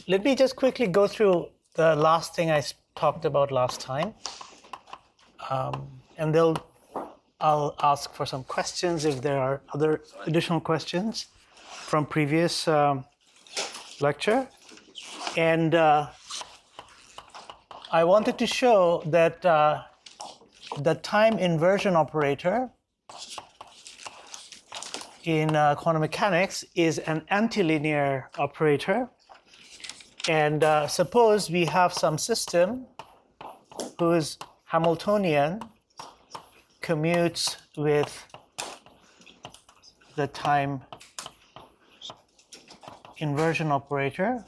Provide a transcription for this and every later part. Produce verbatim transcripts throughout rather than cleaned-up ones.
let me just quickly go through the last thing I talked about last time. Um, and they'll, I'll ask for some questions if there are other additional questions from previous um, lecture. And uh, I wanted to show that uh, the time inversion operator in uh, quantum mechanics is an antilinear operator. And uh, suppose we have some system whose Hamiltonian commutes with the time inversion operator.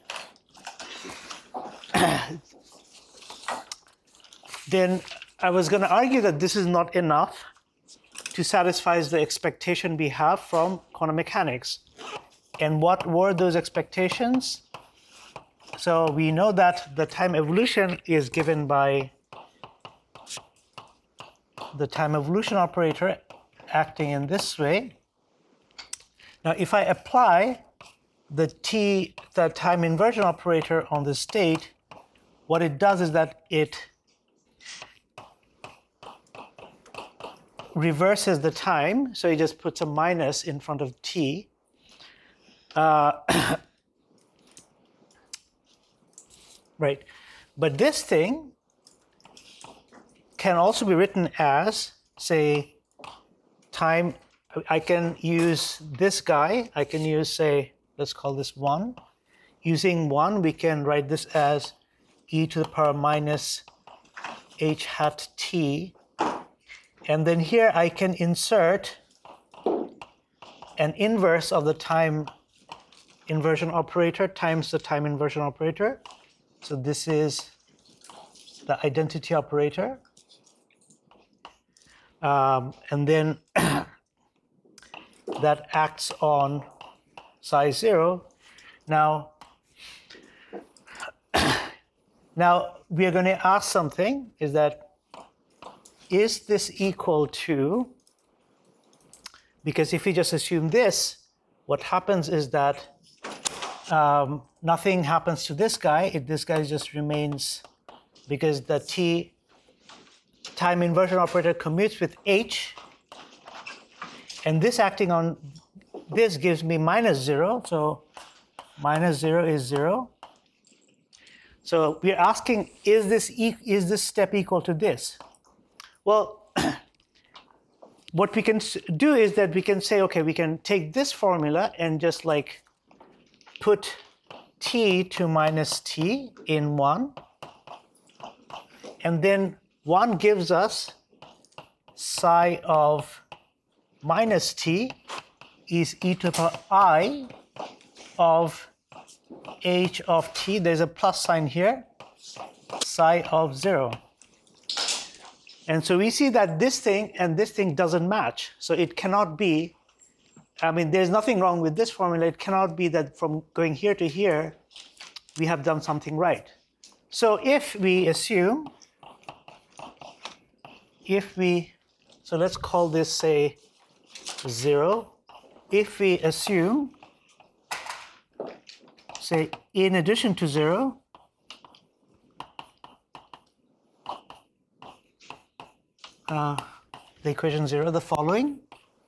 Then I was going to argue that this is not enough to satisfy the expectation we have from quantum mechanics. And what were those expectations? So we know that the time evolution is given by the time evolution operator acting in this way. Now, if I apply the t, the time inversion operator on the state, what it does is that it reverses the time. So it just puts a minus in front of t. Uh, right. But this thing can also be written as, say, time. I can use this guy. I can use, say, let's call this one. Using one, we can write this as e to the power minus h hat t. And then here I can insert an inverse of the time inversion operator times the time inversion operator. So this is the identity operator. Um, and then that acts on psi zero. Now, now we are going to ask something, is that is this equal to, because if we just assume this, what happens is that um, nothing happens to this guy. It, this guy just remains, because the t time inversion operator commutes with h, and this acting on this gives me minus zero, so minus zero is zero. So we're asking, is this, e is this step equal to this? Well, what we can do is that we can say, okay, we can take this formula and just like put t to minus t in one, and then one gives us psi of minus t is e to the power I of h of t. There's a plus sign here, psi of zero. And so we see that this thing and this thing doesn't match. So it cannot be, I mean, there's nothing wrong with this formula. It cannot be that from going here to here, we have done something right. So if we assume, if we, so let's call this, say, zero. If we assume, say, in addition to zero, Uh, the equation zero, the following,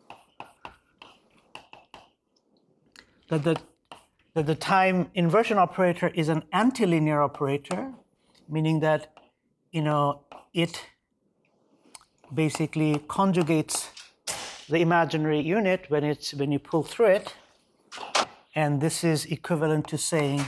that the, that the time inversion operator is an antilinear operator, meaning that, you know, it basically conjugates the imaginary unit when it's, when you pull through it, and this is equivalent to saying,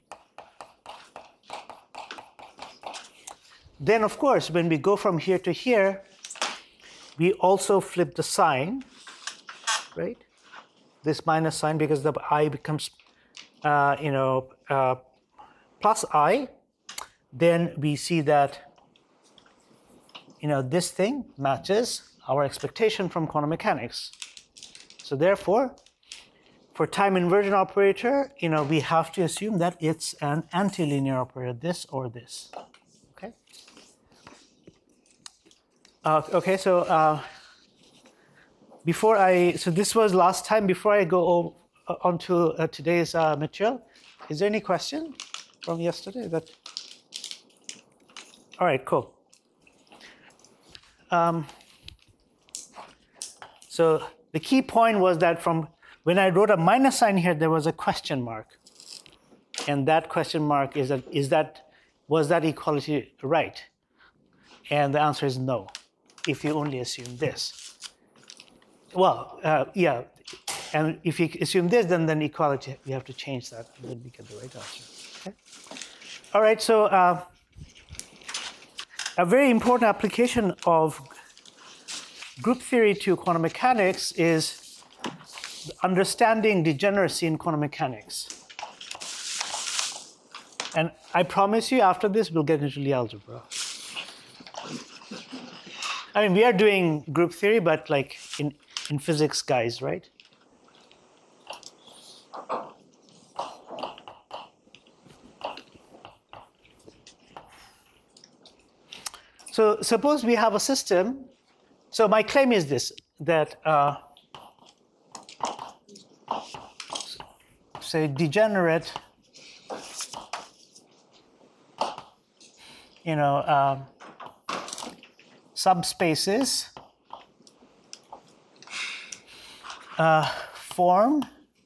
then of course, when we go from here to here, we also flip the sign, right? This minus sign, because the I becomes, uh, you know, uh, plus I. Then we see that, you know, this thing matches our expectation from quantum mechanics. So therefore, for time inversion operator, you know, we have to assume that it's an antilinear operator, this or this. Okay. Uh, okay, so uh, before I, so this was last time. Before I go on to uh, today's uh, material, Is there any question from yesterday? That all right, cool. Um, so the key point was that from when I wrote a minus sign here, there was a question mark, and that question mark is that is that was that equality right? And the answer is no, if you only assume this. Well, uh, yeah, and if you assume this, then then equality, we have to change that, and then we get the right answer. Okay. All right, so uh, a very important application of group theory to quantum mechanics is understanding degeneracy in quantum mechanics. And I promise you, after this, we'll get into Lie algebra. I mean, we are doing group theory, but like in, in physics, guys, right? So suppose we have a system. So my claim is this, that uh, say degenerate, you know, uh, subspaces uh, form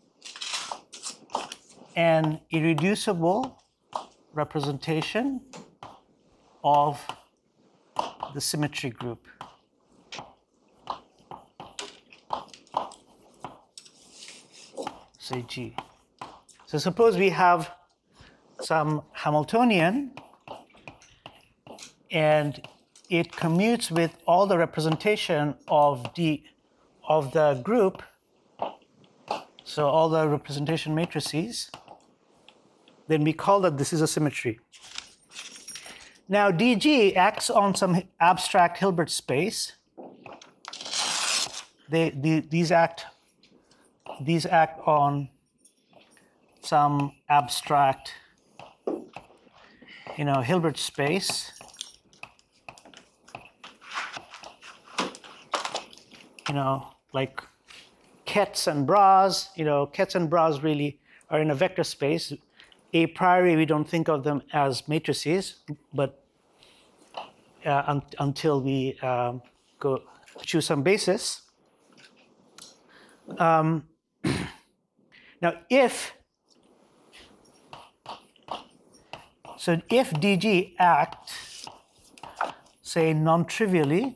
an irreducible representation of the symmetry group. Say G. So suppose we have some Hamiltonian and it commutes with all the representation of the of the group, so all the representation matrices, then we call that this is a symmetry. Now D G acts on some abstract Hilbert space. They, the, these act these act on some abstract, you know, Hilbert space. You know, like Ketz and Braz, you know, Ketz and Braz really are in a vector space. A priori, we don't think of them as matrices, but uh, un until we um, go choose some basis. Um, now, if so, if D G acts, say, non-trivially,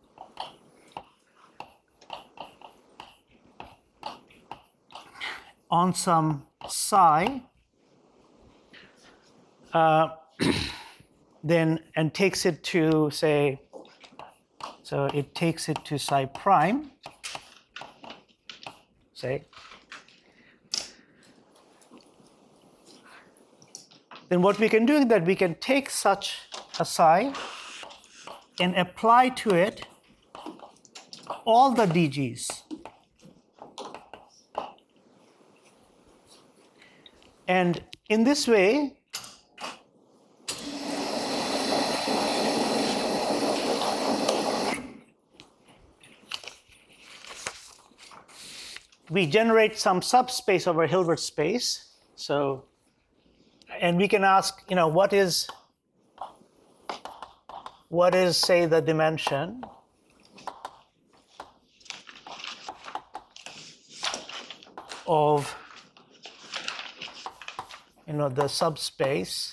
on some psi, uh, then and takes it to, say, so it takes it to psi prime, say, then what we can do is that we can take such a psi and apply to it all the D Gs. And in this way, we generate some subspace over Hilbert space. So, and we can ask, you know, what is, what is, say, the dimension of, you know, the subspace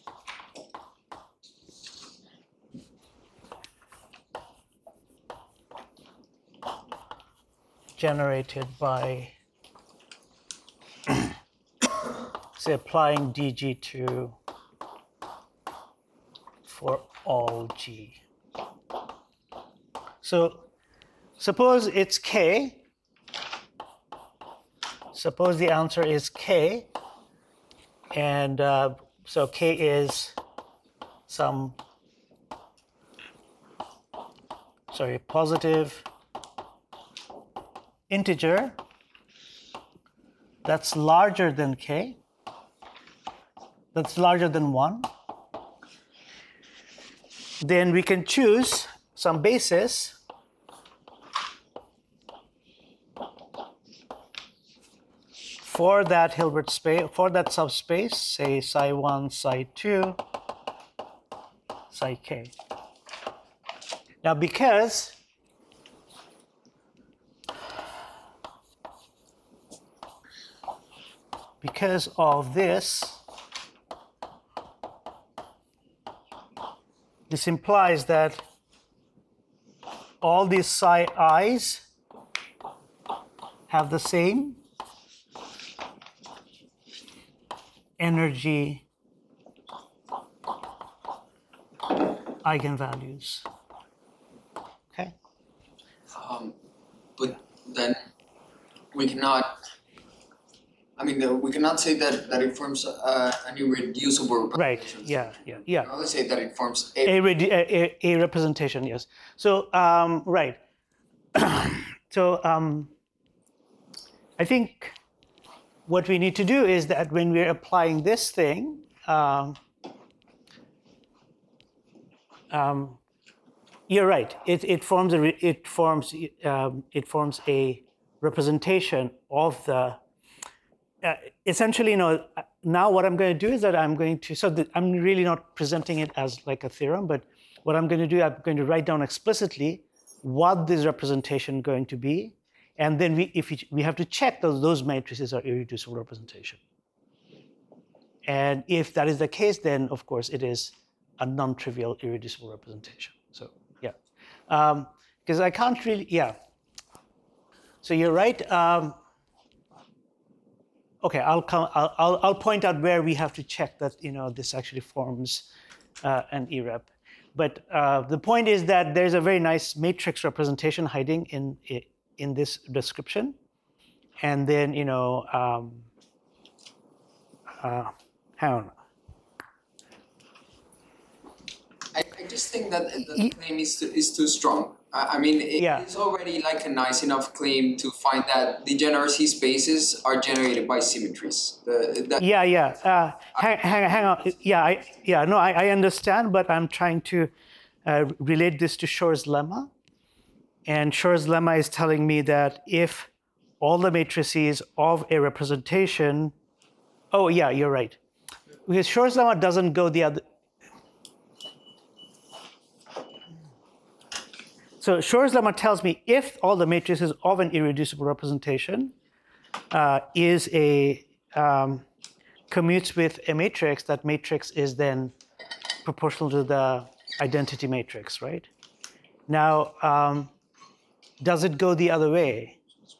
generated by, say, applying D G to for all G. So suppose it's K. Suppose the answer is K. And uh, so K is some, sorry, positive integer that's larger than K, that's larger than one. Then we can choose some basis for that Hilbert space, for that subspace, say psi one, psi two, psi k. Now, because because of this, this implies that all these psi i's have the same energy eigenvalues. Okay? Um, but then we cannot, I mean, the, we cannot say that, that it forms uh, an irreducible representation. Right, yeah, yeah, yeah. We can only say that it forms a... A, redu- a, a, a representation, yes. So, um, right. so, um, I think what we need to do is that when we're applying this thing, um, um, you're right. It, it forms a it forms um, it forms a representation of the. Uh, essentially, you know, now what I'm going to do is that I'm going to. So that I'm really not presenting it as like a theorem, but what I'm going to do, I'm going to write down explicitly what this representation is going to be. And then we, if we, we have to check those, those matrices are irreducible representation. And if that is the case, then of course it is a non-trivial irreducible representation. So yeah, because um, I can't really, yeah. So you're right. Um, okay, I'll, come, I'll, I'll, I'll point out where we have to check that you know this actually forms uh, an irrep. But uh, the point is that there's a very nice matrix representation hiding in it. in this description, and then you know, um, uh, hang on. I, I just think that the claim is too, is too strong. I, I mean, it, yeah. it's already like a nice enough claim to find that degeneracy spaces are generated by symmetries. The, that, yeah, yeah. Uh, hang, hang, hang on. Yeah, I, yeah. No, I, I understand, but I'm trying to uh, relate this to Shor's lemma. And Shor's lemma is telling me that if all the matrices of a representation, oh yeah, you're right. Because Shor's lemma doesn't go the other. So Shor's lemma tells me if all the matrices of an irreducible representation uh, is a um, commutes with a matrix, that matrix is then proportional to the identity matrix, right? Now. Um, Does it go the other way?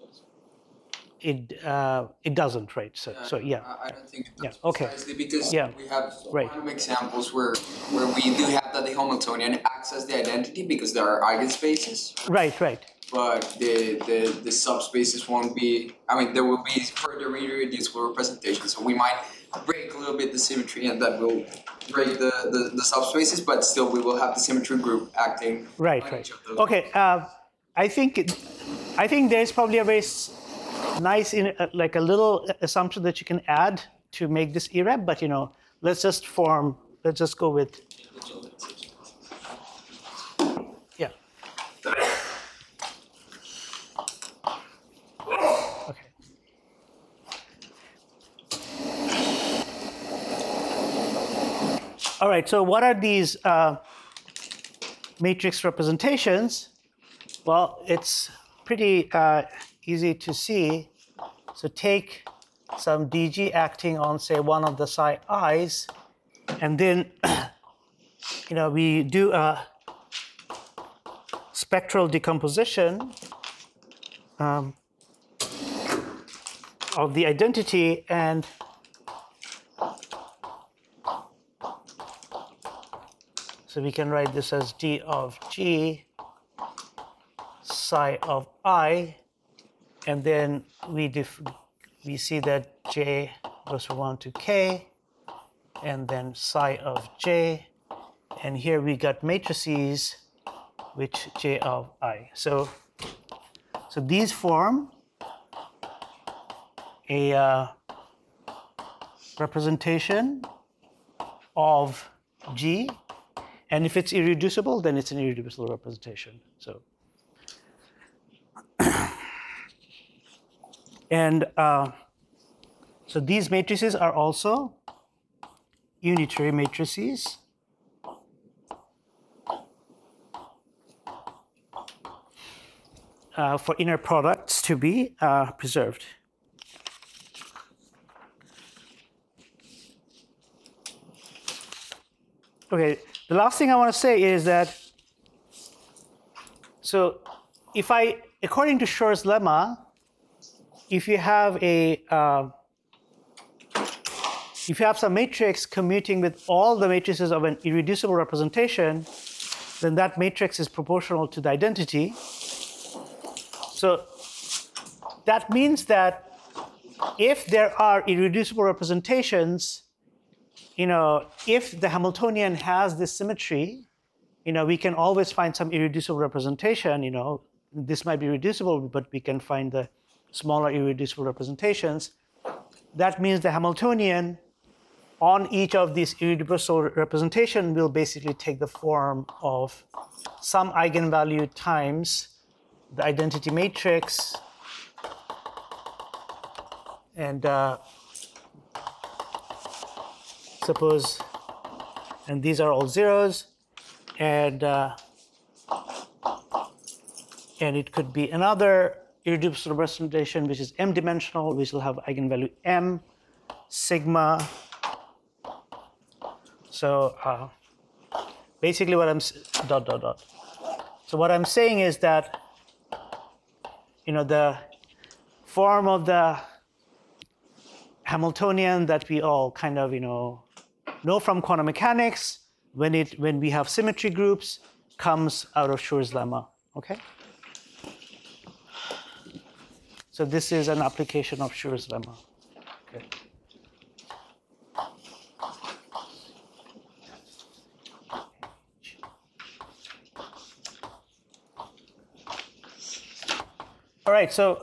It uh, it doesn't, right? So uh, so yeah. I, I don't think it does. Yeah. Okay. Precisely because yeah. we have right. random examples where where we do have that the Hamiltonian acts as the identity because there are eigenspaces. Right. Right. But the, the the subspaces won't be. I mean, there will be further irreducible representation. So we might break a little bit the symmetry, and that will break the, the, the subspaces. But still, we will have the symmetry group acting. Right. On Right. each of those. Okay. Uh, I think it, I think there's probably a very nice, in, uh, like a little assumption that you can add to make this irrep. But you know, let's just form. Let's just go with. Yeah. Okay. All right. So what are these uh, matrix representations? Well, it's pretty uh, easy to see. So take some D G acting on, say, one of the psi i's, and then, you know, we do a spectral decomposition um, of the identity, and so we can write this as d of g psi of I, and then we def we see that j goes from one to k, and then psi of j, and here we got matrices which j of I. So, so these form a uh, representation of G, and if it's irreducible, then it's an irreducible representation. So, and uh, So these matrices are also unitary matrices. Uh, for inner products to be uh, preserved. Okay, the last thing I want to say is that, so if I, according to Schur's lemma, if you have a, uh, if you have some matrix commuting with all the matrices of an irreducible representation, then that matrix is proportional to the identity. So that means that if there are irreducible representations, you know, if the Hamiltonian has this symmetry, you know, we can always find some irreducible representation. You know, this might be reducible, but we can find the smaller irreducible representations. That means the Hamiltonian on each of these irreducible representation will basically take the form of some eigenvalue times the identity matrix, and uh, suppose, and these are all zeros, and uh, and it could be another irreducible representation which is m-dimensional, which will have eigenvalue m, sigma. So uh, basically, what I'm dot dot dot. So what I'm saying is that, you know, the form of the Hamiltonian that we all kind of, you know, know from quantum mechanics, when it when we have symmetry groups, comes out of Schur's lemma. Okay. So this is an application of Schur's lemma. Okay. All right, so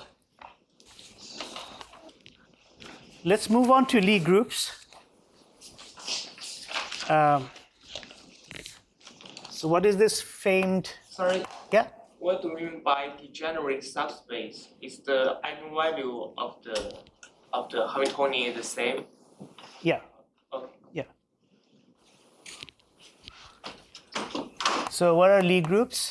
let's move on to Lie groups. Um, so what is this famed? Sorry. Yeah. What do you mean by degenerate subspace? Is the eigenvalue of the of the Hamiltonian the same? Yeah. Okay. Yeah. So what are Lie groups?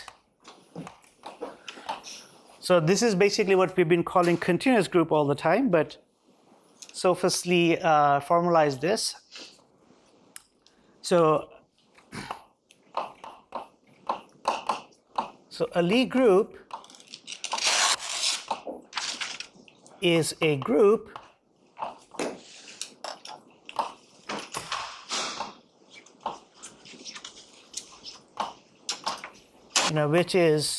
So this is basically what we've been calling continuous group all the time, but Sophus Lie uh, formalized this. So, so a Lie group is a group you know, which is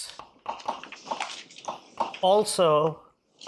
also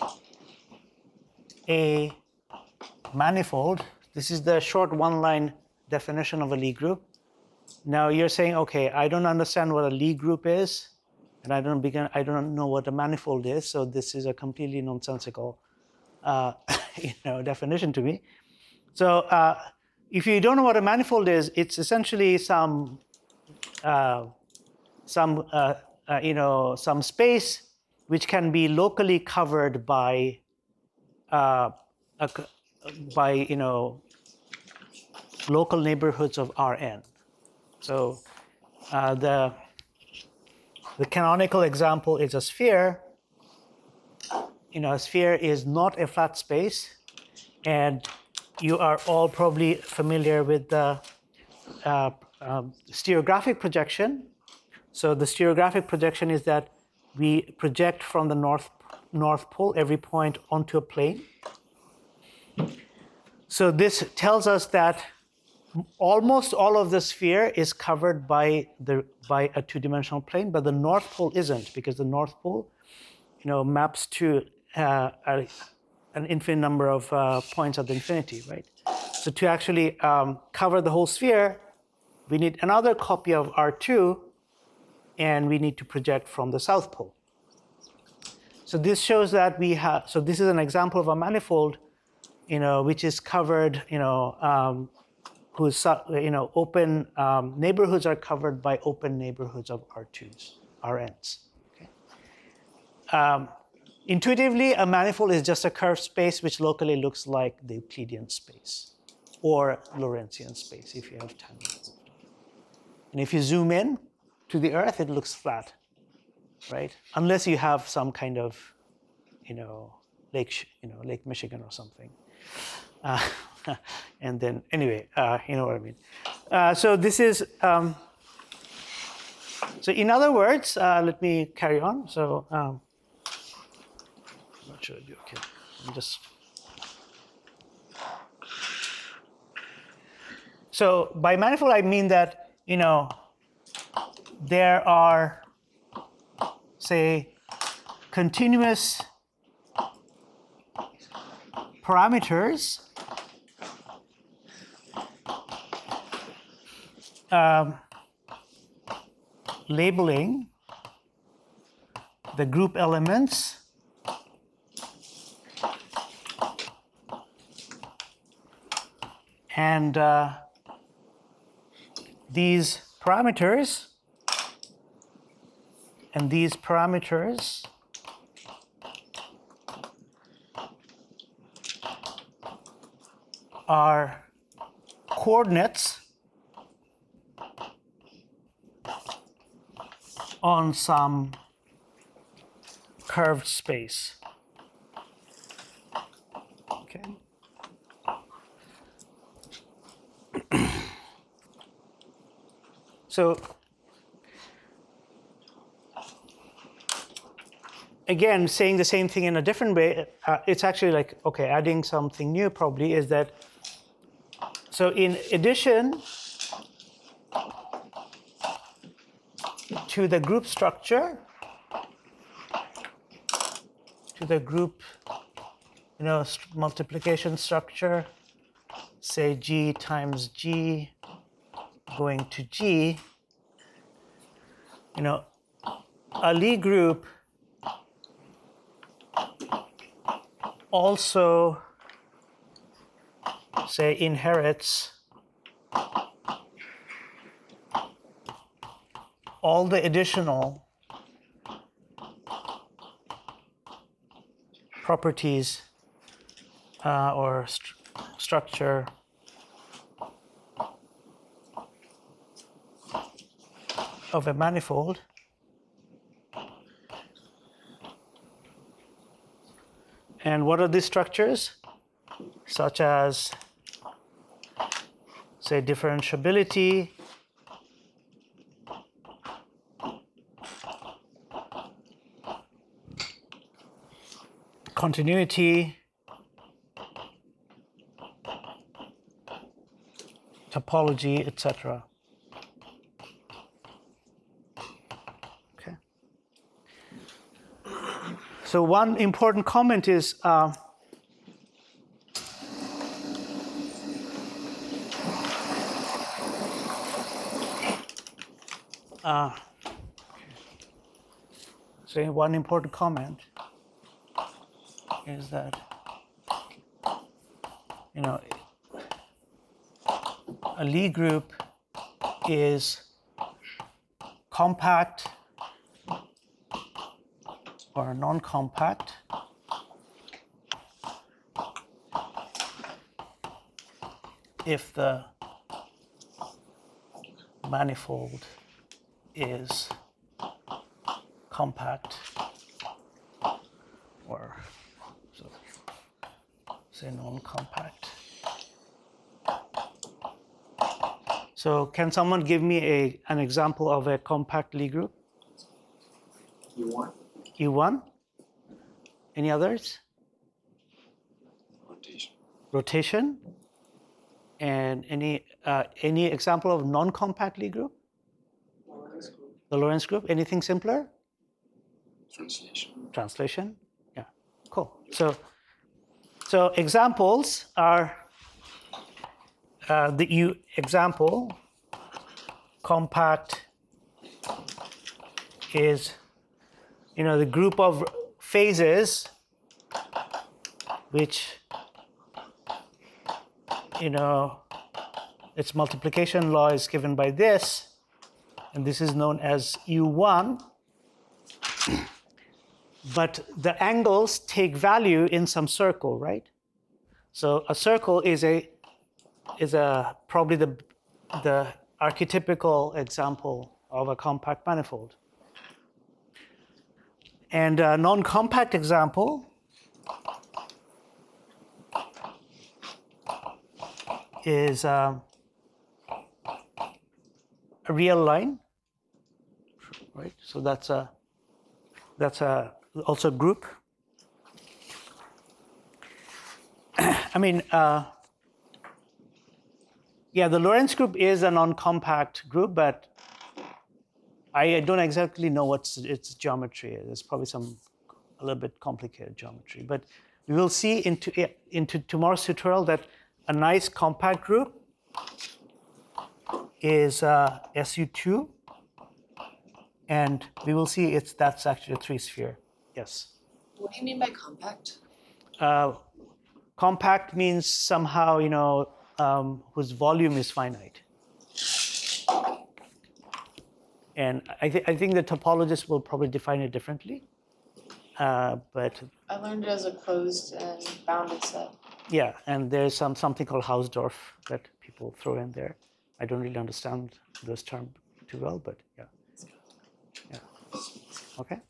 a manifold. This is the short one-line definition of a Lie group. Now you're saying, okay, I don't understand what a Lie group is, and I don't begin. I don't know what a manifold is. So this is a completely nonsensical, uh, you know, definition to me. So uh, if you don't know what a manifold is, it's essentially some, uh, some, uh, uh, you know, some space which can be locally covered by, uh, a, by you know, local neighborhoods of Rn. So uh, the the canonical example is a sphere. You know, a sphere is not a flat space, and you are all probably familiar with the uh, um, stereographic projection. So the stereographic projection is that we project from the north north pole every point onto a plane. So this tells us that almost all of the sphere is covered by the by a two-dimensional plane, but the north pole isn't, because the north pole, you know, maps to uh, a, an infinite number of uh, points at the infinity, right? So to actually um, cover the whole sphere, we need another copy of R two, and we need to project from the south pole. So this shows that we have. So this is an example of a manifold, you know, which is covered, you know, um, whose you know open um, neighborhoods are covered by open neighborhoods of R twos, R Ns. Okay. Um, intuitively, a manifold is just a curved space which locally looks like the Euclidean space or Lorentzian space if you have time. And if you zoom in to the Earth, it looks flat, right? Unless you have some kind of, you know, lake, you know, Lake Michigan or something. Uh, and then, anyway, uh, you know what I mean. Uh, so this is, um, so in other words, uh, let me carry on. So, um, what should I do? Okay, I'm just. So by manifold, I mean that, you know, there are, say, continuous parameters um, labeling the group elements and uh, these parameters and these parameters are coordinates on some curved space. Okay. So again, saying the same thing in a different way, uh, it's actually like, okay, adding something new probably is that, so in addition to the group structure, to the group, you know, st- multiplication structure, say G times G going to G, you know, a Lie group also, say, inherits all the additional properties uh, or st- structure of a manifold and what are these structures? Such as, say, differentiability, continuity, topology, et cetera. Okay. So one important comment is uh, uh, so one important comment is that, you know, a Lie group is compact or non-compact if the manifold is compact or so, say non-compact. So can someone give me a, an example of a compact Lie group? U one. U one? Any others? Rotation. Rotation? And any uh, any example of non-compact Lie group? Lorentz group. The Lorentz group? Anything simpler? Translation. Translation? Yeah, cool. So, so examples are uh, the U example compact is, you know, the group of phases which, you know, its multiplication law is given by this, and this is known as U one. but the angles take value in some circle, right? So a circle is a is a probably the the archetypical example of a compact manifold. And a non-compact example is um, a real line, right? So that's a that's a also a group. I mean, uh, yeah, the Lorentz group is a non-compact group, but I don't exactly know what's its geometry. There's probably some a little bit complicated geometry, but we will see into into tomorrow's tutorial that a nice compact group is uh, S U two, and we will see it's that's actually a three-sphere. Yes. What do you mean by compact? Uh, compact means somehow, you know, um, whose volume is finite. And I, th- I think the topologists will probably define it differently. Uh, but I learned it as a closed and bounded set. yeah, and there's some something called Hausdorff that people throw in there. I don't really understand those terms too well, but yeah. Yeah. Okay.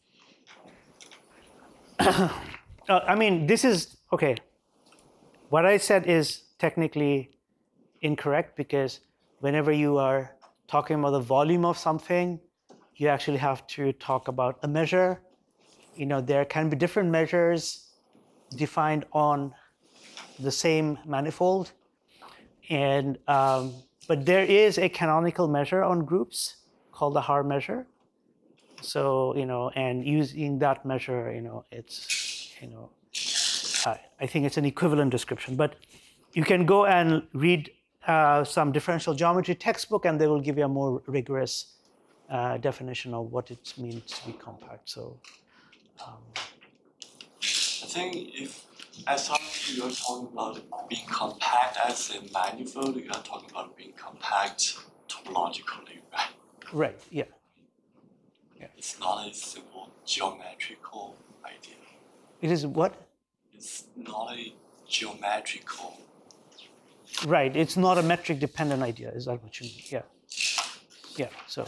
uh, I mean, this is okay. What I said is technically incorrect because whenever you are talking about the volume of something, you actually have to talk about a measure. You know, there can be different measures defined on the same manifold, and um, but there is a canonical measure on groups called the Haar measure. So you know, and using that measure, you know, it's you know, uh, I think it's an equivalent description. But you can go and read uh, some differential geometry textbook, and they will give you a more rigorous uh, definition of what it means to be compact. So. Um, I think if as long as you're talking about being compact as a manifold, you are talking about being compact topologically, right? right. Yeah. Yeah. It's not a simple geometrical idea. It is what? It's not a geometrical. Right. It's not a metric dependent idea. Is that what you mean? Yeah. Yeah. So.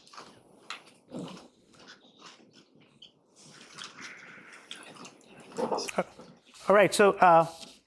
Uh, all right. So. Uh,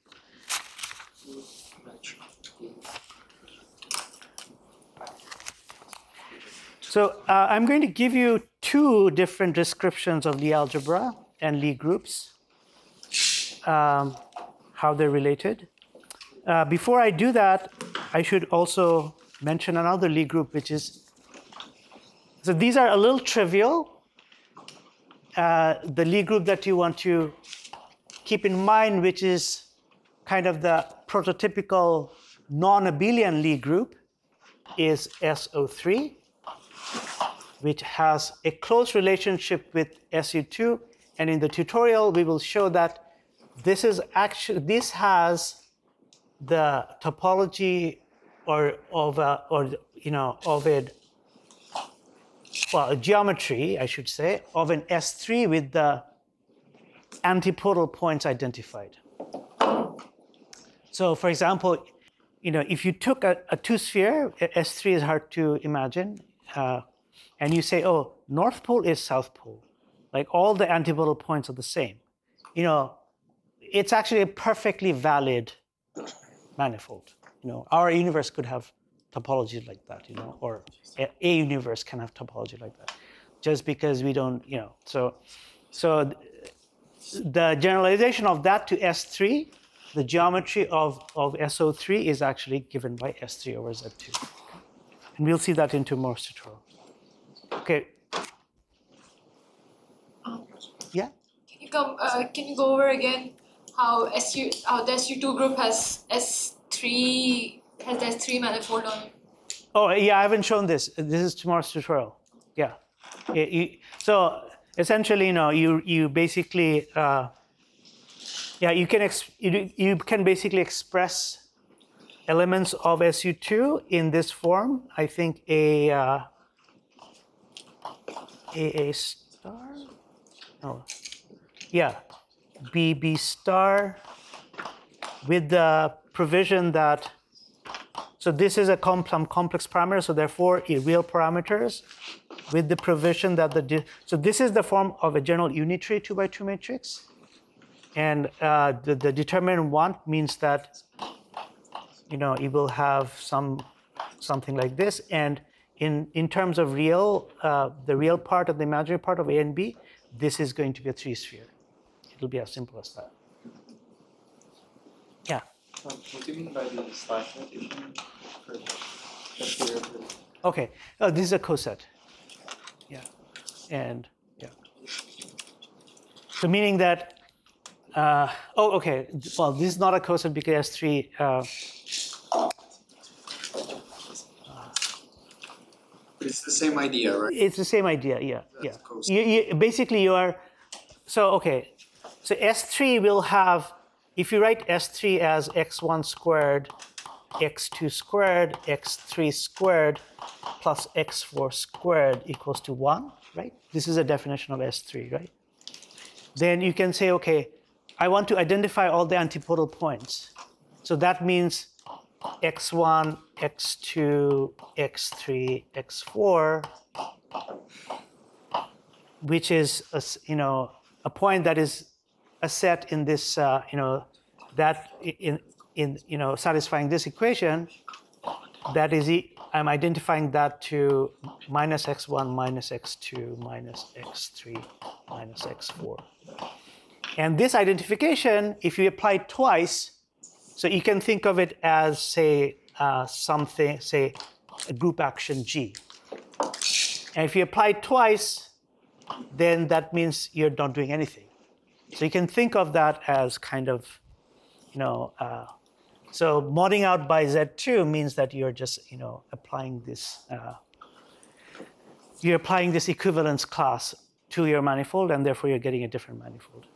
so uh, I'm going to give you two different descriptions of Lie algebra and Lie groups. Um, how they're related. Uh, before I do that, I should also mention another Lie group, which is, so these are a little trivial. Uh, the Lie group that you want to keep in mind, which is kind of the prototypical non-abelian Lie group, is S O three, which has a close relationship with S U two. And in the tutorial, we will show that this is actually, this has the topology or of a, or you know of it, well, a geometry, I should say, of an S three with the antipodal points identified. So, for example, you know, if you took a, a two-sphere, S three is hard to imagine, uh, and you say, oh, North Pole is South Pole, like all the antipodal points are the same. You know, it's actually a perfectly valid manifold. You know, our universe could have topology like that, you know, or a, a universe can have topology like that, just because we don't, you know. So, so the generalization of that to S three, the geometry of, of S O three is actually given by S three over Z two. And we'll see that in tomorrow's tutorial. Okay. Um, Yeah? Can you come? Uh, can you go over again how S U how the S U two group has S three has the S three manifold on it? Oh, yeah, I haven't shown this. This is tomorrow's tutorial. Yeah. It- you- so essentially, you know, you you basically, uh, yeah, you can ex- you, you can basically express elements of S U two in this form. I think a uh, a, a star. No. yeah, B B star with the provision that, so this is a com- some complex parameter, so therefore real parameters with the provision that the, de- so this is the form of a general unitary two by two matrix. And uh, the, the determinant one means that, you know, it will have some something like this. And in, in terms of real, uh, the real part of the imaginary part of A and B, this is going to be a three sphere. It'll be as simple as that. Yeah. Um, what do you mean by the slash notation for the theory of the- Okay. Oh, this is a coset. Yeah. And yeah. So meaning that, uh, oh, okay. Well, this is not a coset because it has three. Uh, It's the same idea, right? it's the same idea. Yeah. That's Yeah. coset. You, you, basically, you are. So okay. So S three will have. If you write S three as x one squared, x two squared, x three squared, plus x four squared equals to one, right? This is a definition of S three, right? Then you can say, okay, I want to identify all the antipodal points. So that means x one, x two, x three, x four, which is a, you know a point that is a set in this uh, you know that in in you know satisfying this equation. That is, I'm identifying that to minus x one, minus x two, minus x three, minus x four. And this identification, if you apply it twice, so you can think of it as, say, uh, something, say, a group action G. And if you apply it twice, then that means you're not doing anything. So you can think of that as kind of, you know, uh, so modding out by Z two means that you're just, you know, applying this, uh, you're applying this equivalence class to your manifold, and therefore you're getting a different manifold.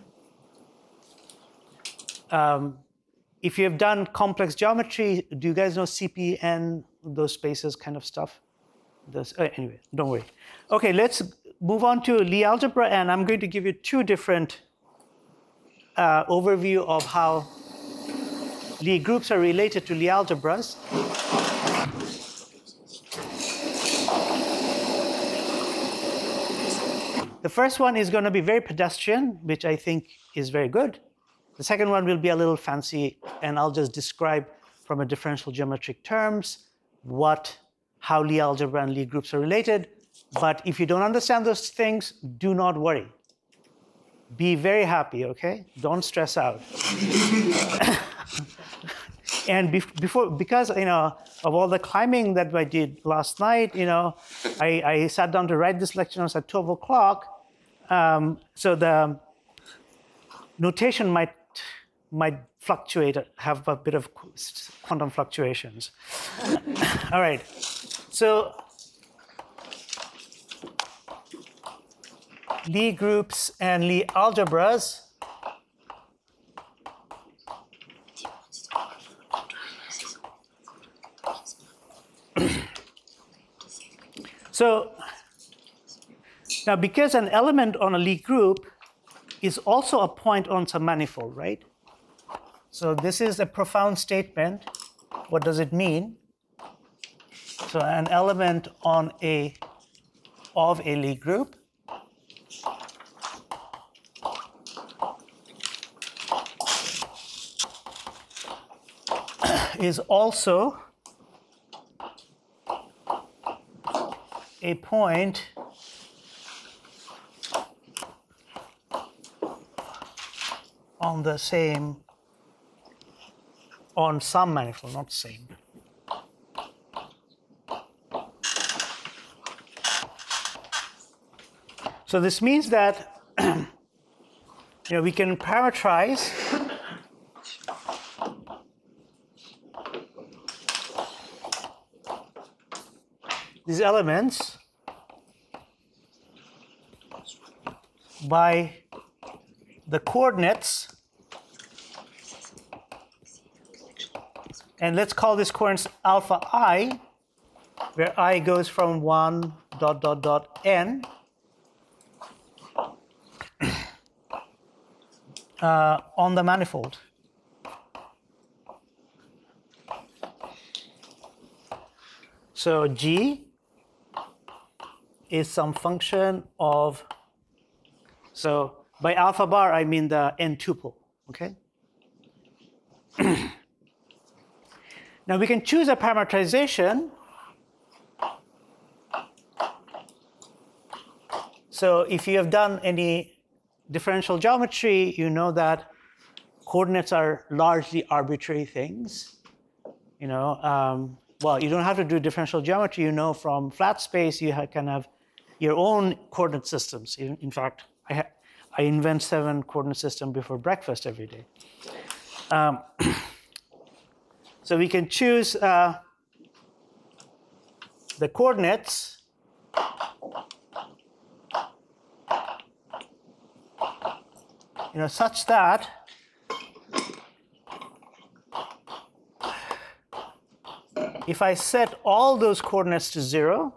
Um, if you have done complex geometry, do you guys know C P N, those spaces kind of stuff? Those, uh, anyway, don't worry. Okay, let's move on to Lie algebra, and I'm going to give you two different uh, overview of how Lie groups are related to Lie algebras. The first one is going to be very pedestrian, which I think is very good. The second one will be a little fancy, and I'll just describe from a differential geometric terms what, how Lie algebra and Lie groups are related. But if you don't understand those things, do not worry. Be very happy, okay? Don't stress out. And before, because you know of all the climbing that I did last night, you know, I, I sat down to write this lecture at twelve o'clock. Um, so the notation might might fluctuate, have a bit of quantum fluctuations. All right. So Lie groups and Lie algebras. So now, because an element on a Lie group is also a point on some manifold, right? So this is a profound statement. What does it mean? So an element on a of a Lie group is also a point on the same, on some manifold, not same. So this means that you know we can parameterize these elements by the coordinates, and let's call this coordinates alpha I, where I goes from one dot dot dot n uh, on the manifold. So G is some function of, so by alpha bar I mean the n tuple, okay? Now we can choose a parameterization. So if you have done any differential geometry, you know that coordinates are largely arbitrary things. You know, um, well, you don't have to do differential geometry. You know, from flat space, you ha- can have your own coordinate systems. In, in fact, I, ha- I invent seven coordinate system before breakfast every day. Um, so we can choose uh, the coordinates you know, such that if I set all those coordinates to zero,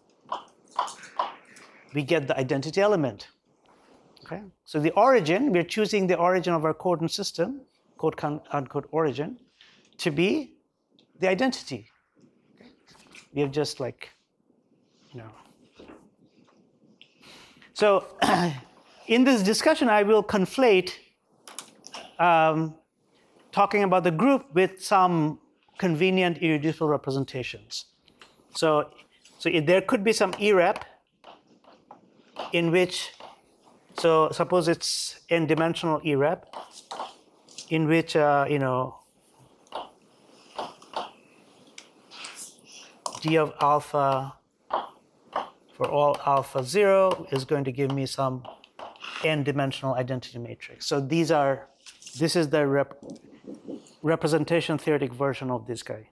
we get the identity element. Okay? So the origin, we're choosing the origin of our coordinate system, quote unquote origin, to be the identity. Okay? We have just like, you know. So in this discussion, I will conflate um, talking about the group with some convenient irreducible representations. So, so if there could be some E-rep in which, so suppose it's n-dimensional E-rep, in which, uh, you know, d of alpha for all alpha zero is going to give me some n-dimensional identity matrix. So these are, this is the rep, representation theoretic version of this guy.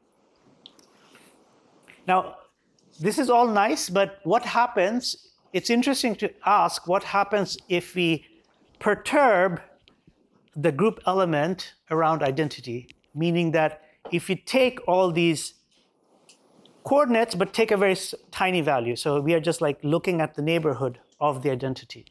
Now, this is all nice, but what happens, it's interesting to ask what happens if we perturb the group element around identity, meaning that if we take all these coordinates but take a very tiny value, so we are just like looking at the neighborhood of the identity.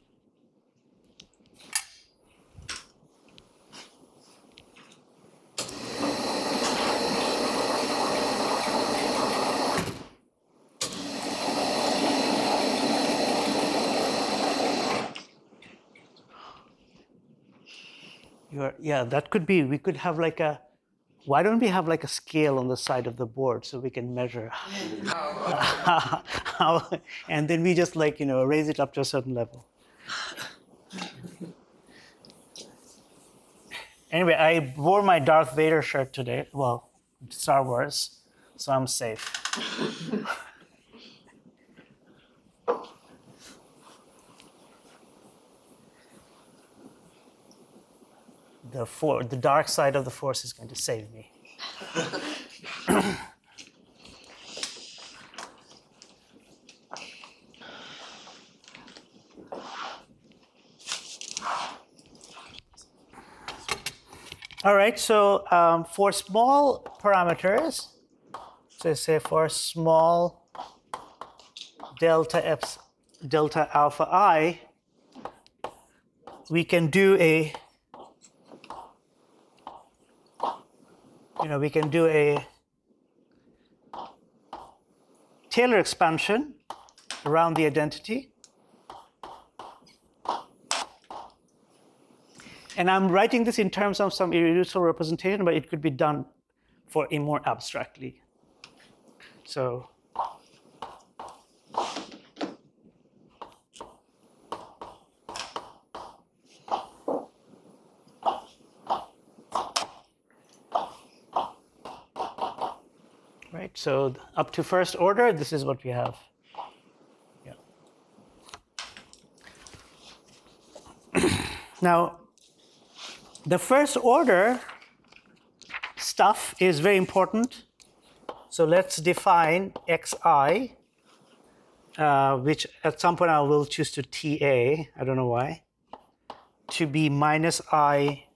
You're, yeah, that could be, we could have like a, why don't we have like a scale on the side of the board so we can measure how, how, and then we just like, you know, raise it up to a certain level. Anyway, I wore my Darth Vader shirt today, well, Star Wars, so I'm safe. The, for, the dark side of the Force is going to save me. All right, so um, for small parameters, so say for small delta F, delta alpha I, we can do a You know, we can do a Taylor expansion around the identity. And I'm writing this in terms of some irreducible representation, but it could be done for a more abstractly. So right, so up to first order, this is what we have. Yeah. Now, the first order stuff is very important. So let's define xi, uh, which at some point I will choose to T A, I don't know why, to be minus I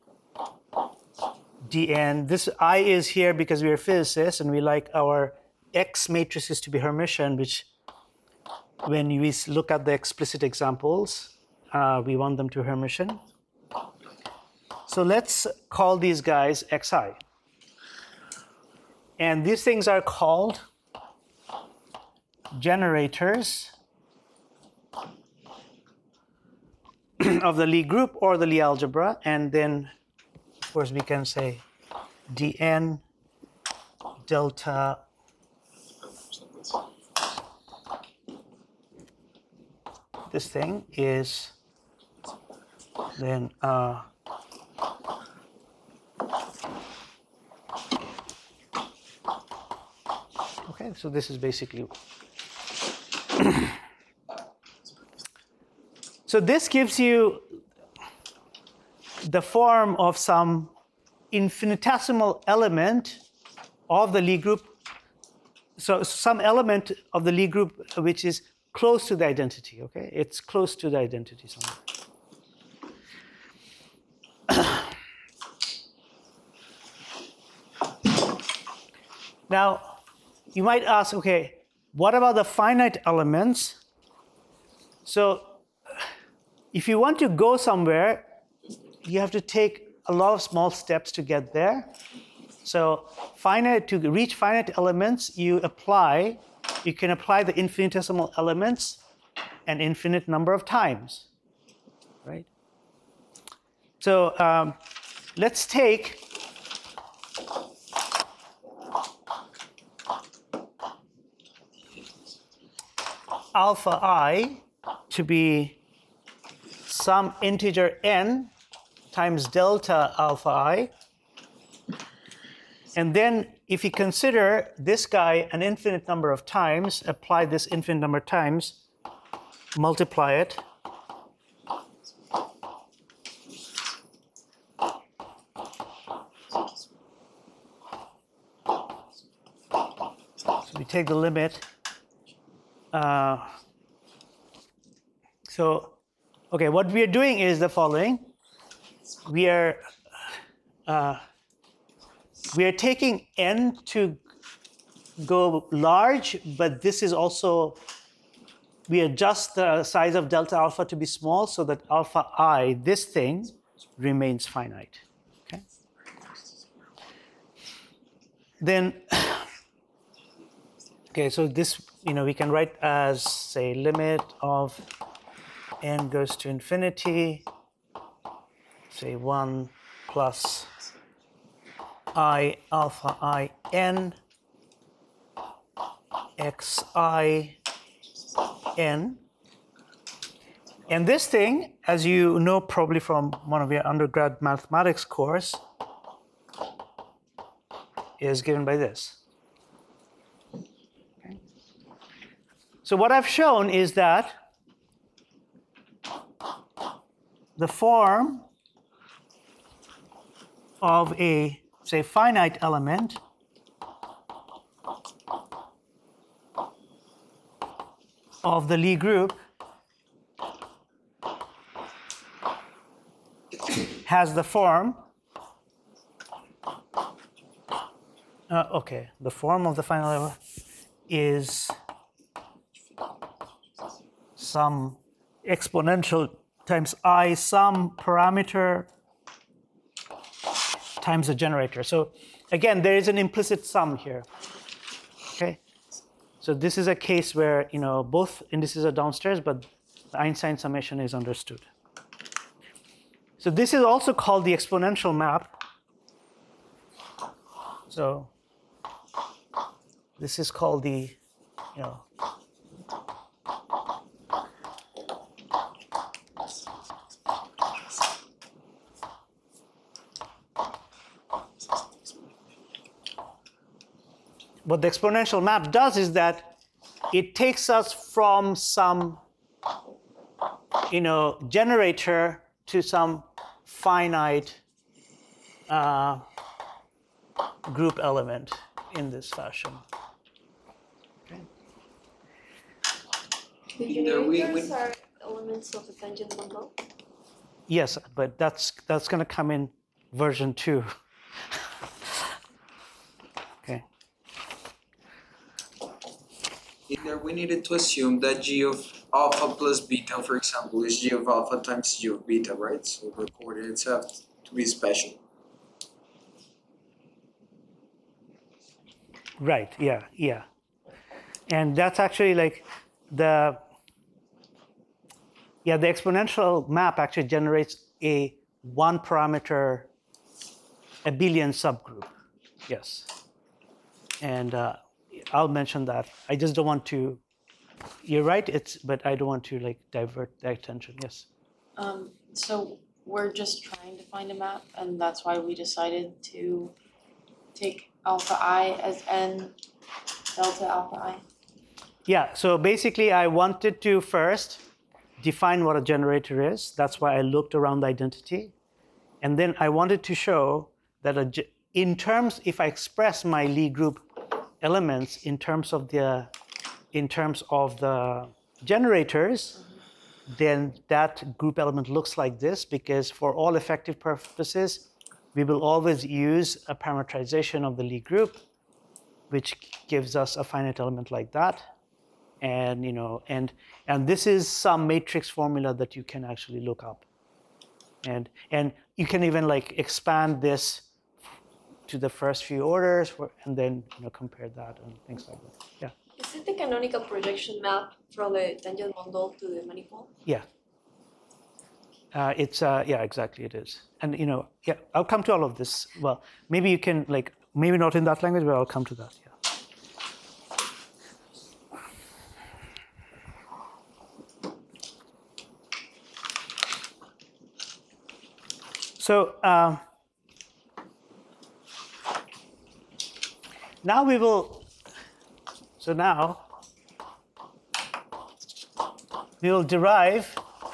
dn. This I is here because we are physicists and we like our X matrices to be Hermitian, which when we look at the explicit examples, uh, we want them to Hermitian. So let's call these guys xi. And these things are called generators of the Lie group or the Lie algebra. And then, of course, we can say dn delta this thing is then uh, okay, so this is basically so this gives you the form of some infinitesimal element of the Lie group, so some element of the Lie group which is close to the identity, okay? It's close to the identity somewhere. Now, you might ask, okay, what about the finite elements? So, if you want to go somewhere, you have to take a lot of small steps to get there. So, finite to reach finite elements, you apply, you can apply the infinitesimal elements an infinite number of times, right? So, um, let's take alpha I to be some integer n times delta alpha I. And then if you consider this guy an infinite number of times, apply this infinite number of times, multiply it. So we take the limit. Uh, so, okay, what we are doing is the following. We are uh, we are taking n to go large, but this is also, we adjust the size of delta alpha to be small so that alpha I, this thing, remains finite. Okay. Then, okay, so this, you know, we can write as, say, limit of n goes to infinity, say one plus I alpha I n xi n. And this thing, as you know probably from one of your undergrad mathematics course, is given by this. Okay. So what I've shown is that the form of a, say, finite element of the Lie group has the form, uh, okay, the form of the finite element is some exponential times I, some parameter times the generator. So again, there is an implicit sum here. Okay, so this is a case where, you know, both indices are downstairs, but the Einstein summation is understood. So this is also called the exponential map. So this is called the, you know, what the exponential map does is that it takes us from some, you know, generator to some finite uh, group element in this fashion. Okay. The Either we- generators we- are elements of the tangent bundle. Yes, but that's that's going to come in version two. Okay. Either we needed to assume that g of alpha plus beta, for example, is g of alpha times g of beta, right? So the coordinates have to be special. Right, yeah, yeah. And that's actually like the, yeah, the exponential map actually generates a one parameter abelian subgroup. Yes. And uh, I'll mention that. I just don't want to, you're right, it's, but I don't want to like divert the attention. Yes. Um, so we're just trying to find a map, and that's why we decided to take alpha I as n delta alpha I. Yeah, so basically I wanted to first define what a generator is. That's why I looked around the identity. And then I wanted to show that a, in terms, if I express my Lie group elements in terms of the, in terms of the generators, then that group element looks like this, because for all effective purposes, we will always use a parameterization of the Lie group, which gives us a finite element like that. And you know, and and this is some matrix formula that you can actually look up. And and you can even like expand this to the first few orders, for, and then you know compare that and things like that. Yeah. Is it the canonical projection map from the tangent bundle to the manifold? Yeah. Uh, it's uh, yeah, exactly it is. And you know, yeah, I'll come to all of this. Well, maybe you can like maybe not in that language, but I'll come to that. Yeah. So uh, now we will. So now we will derive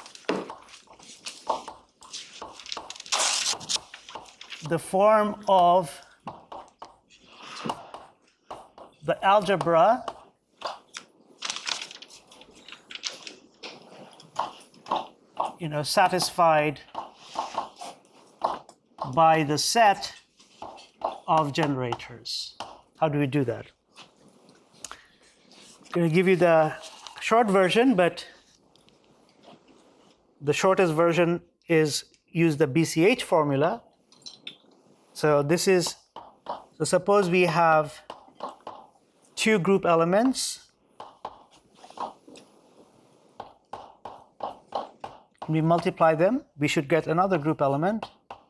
the form of the algebra you know satisfied by the set of generators. How do we do that? I'm going to give you the short version, but the shortest version is use the B C H formula. So this is, so suppose we have two group elements. We multiply them, we should get another group element.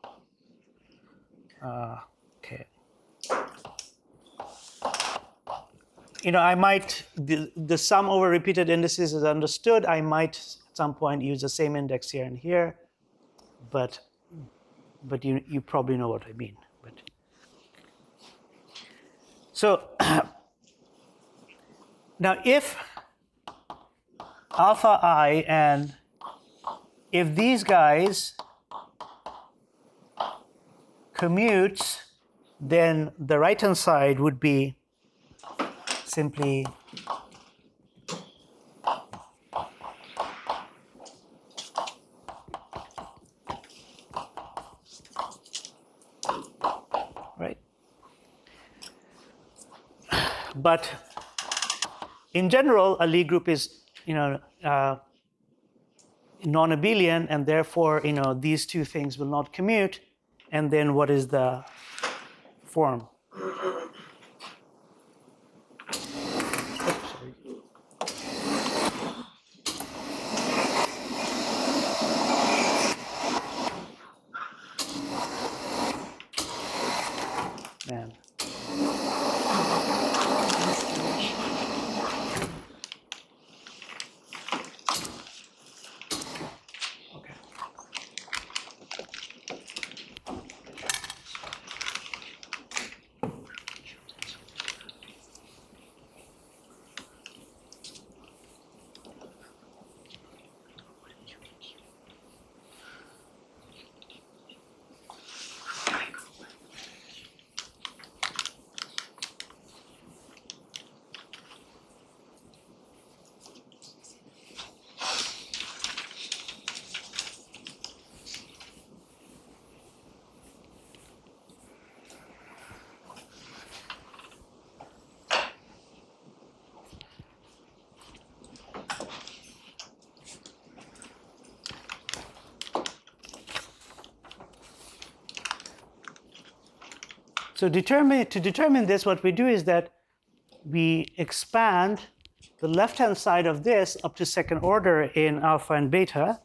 Uh, okay. You know, I might, the, the sum over repeated indices is understood. I might at some point use the same index here and here, but but you, you probably know what I mean. But so now if alpha I and if these guys commutes, then the right-hand side would be simply right. But in general, a Lie group is, you know, uh, non-abelian, and therefore, you know, these two things will not commute. And then what is the form? Man. Okay. So determine, to determine this, what we do is that we expand the left-hand side of this up to second order in alpha and beta.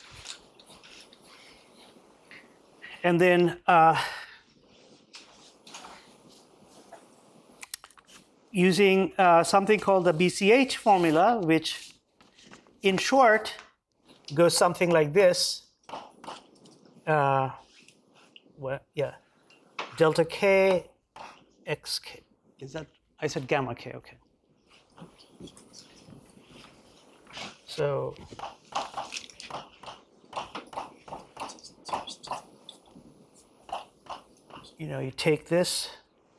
And then uh, using uh, something called the B C H formula, which in short goes something like this. Uh, well, yeah, delta k x k. Is that, I said gamma k, okay. So you know, you take this,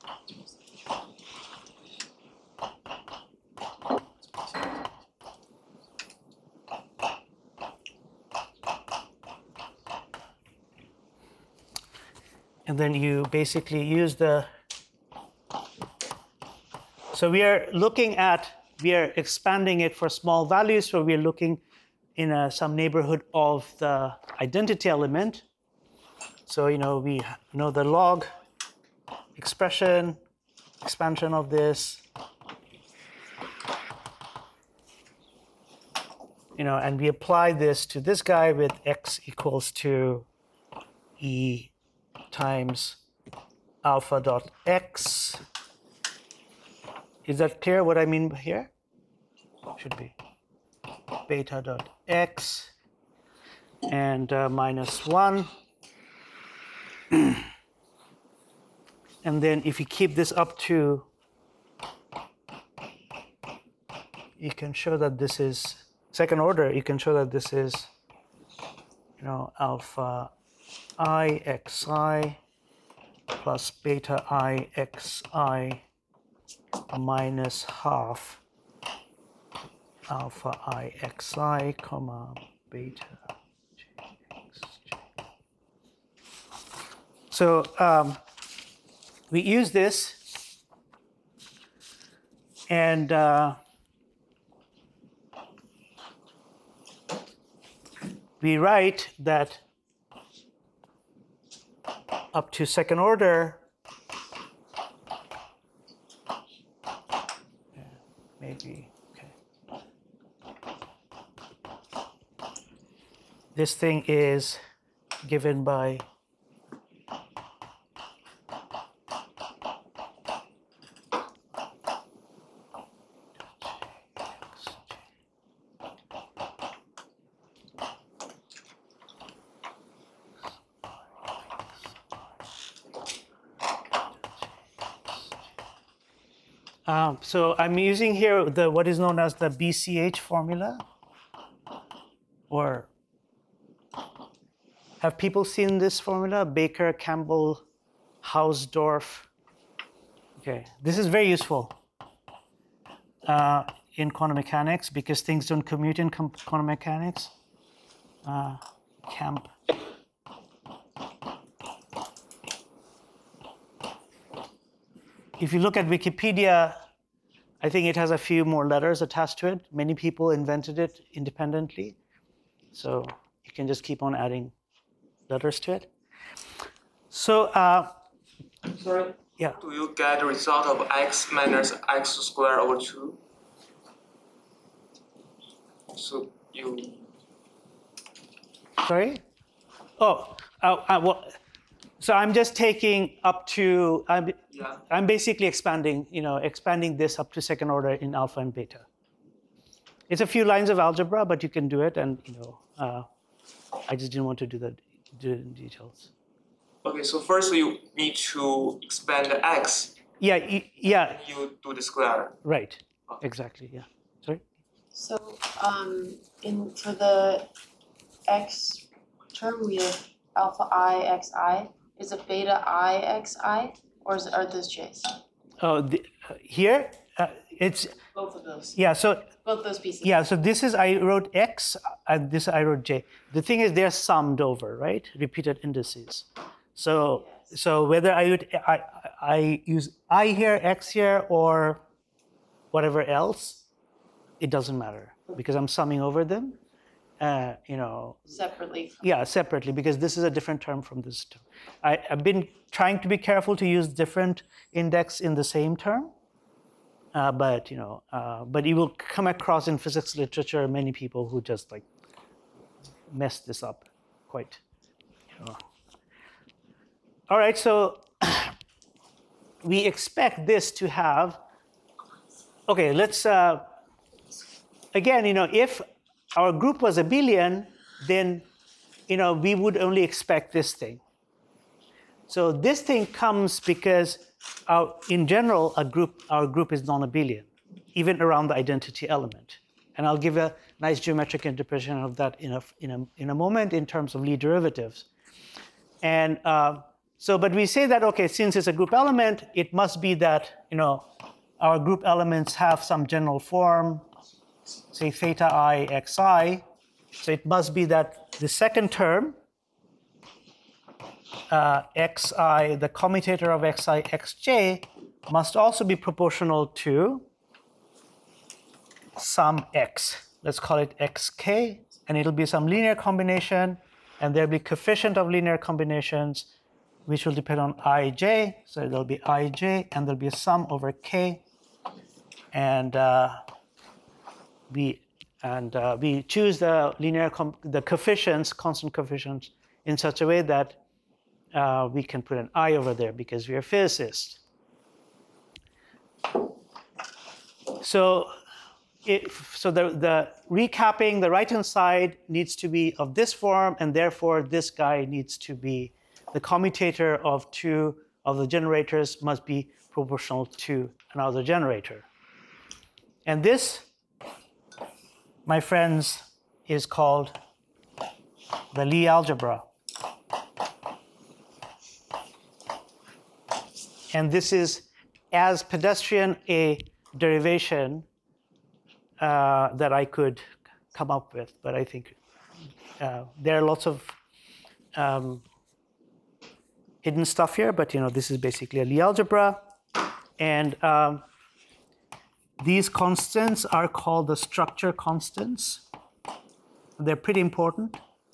and then you basically use the, so we are looking at, we are expanding it for small values, so we are looking in a, some neighborhood of the identity element. So, you know, we know the log expression, expansion of this, you know, and we apply this to this guy with x equals to e times alpha dot x. Is that clear what I mean here? Should be beta dot x and uh, minus one. And then if you keep this up to, you can show that this is second order, you can show that this is, you know, alpha I xi plus beta I xi minus half alpha I xi comma beta jxj. So um, we use this, and uh, we write that up to second order, yeah, maybe, okay. This thing is given by Um, so I'm using here the what is known as the B C H formula. Or have people seen this formula? Baker, Campbell, Hausdorff. Okay, this is very useful uh, in quantum mechanics because things don't commute in quantum mechanics. Uh, Camp. If you look at Wikipedia, I think it has a few more letters attached to it. Many people invented it independently. So you can just keep on adding letters to it. So, uh, Sorry? Yeah. Do you get the result of x minus x squared over two? So you... Sorry? Oh, uh, uh, well, so I'm just taking up to, I'm, Yeah. I'm basically expanding, you know, expanding this up to second order in alpha and beta. It's a few lines of algebra, but you can do it, and you know, uh, I just didn't want to do the, do it in details. Okay, so first you need to expand the x, Yeah, y- yeah, and you do the square. right, exactly, yeah. Sorry? So, um, in, for the x term, we have alpha I xi. Is it beta I xi, or is it, are those j's? Oh, the, uh, here, uh, it's, Both of those. yeah, so, Both those pieces. yeah, so this is, I wrote x, and this I wrote j. The thing is, they're summed over, right? Repeated indices. So, Yes. so whether I would, I, I use I here, x here, or whatever else, it doesn't matter, because I'm summing over them. uh, you know, Separately. yeah, separately, because this is a different term from this term. I, I've been trying to be careful to use different index in the same term, uh, but you know, uh, but you will come across in physics literature many people who just like mess this up quite. You know. All right, so we expect this to have. Okay, let's uh, again, you know, if our group was a billion, then you know we would only expect this thing. So this thing comes because our, in general, a group, our group is non-abelian, even around the identity element. And I'll give a nice geometric interpretation of that in a, in a, in a moment in terms of Lie derivatives. And uh, so, but we say that, okay, since it's a group element, it must be that, you know, our group elements have some general form, say theta I xi. So it must be that the second term, uh, xi, the commutator of xi xj, must also be proportional to some x. Let's call it xk, and it'll be some linear combination, and there'll be coefficient of linear combinations, which will depend on ij. So there'll be ij, and there'll be a sum over k, and uh, we and uh, we choose the linear com the coefficients, constant coefficients, in such a way that uh, we can put an I over there because we are physicists. So, if, so the, the recapping, the right-hand side needs to be of this form, and therefore this guy needs to be, the commutator of two of the generators must be proportional to another generator. And this, my friends, is called the Lie algebra. And this is as pedestrian a derivation uh, that I could come up with, but I think uh, there are lots of um, hidden stuff here, but you know, this is basically a Lie algebra. And um, these constants are called the structure constants. They're pretty important.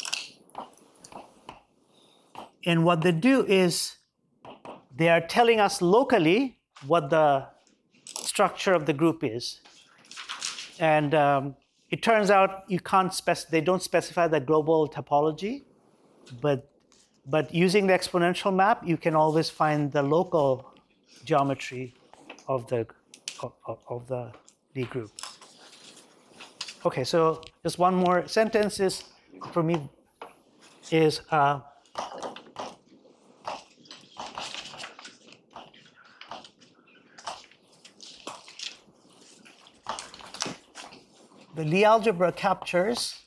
And what they do is they are telling us locally what the structure of the group is. And um, it turns out you can't spec- they don't specify the global topology, but, but using the exponential map, you can always find the local geometry of the, of, of the Lie group. Okay, so just one more sentence is, for me, is uh, the Lie algebra captures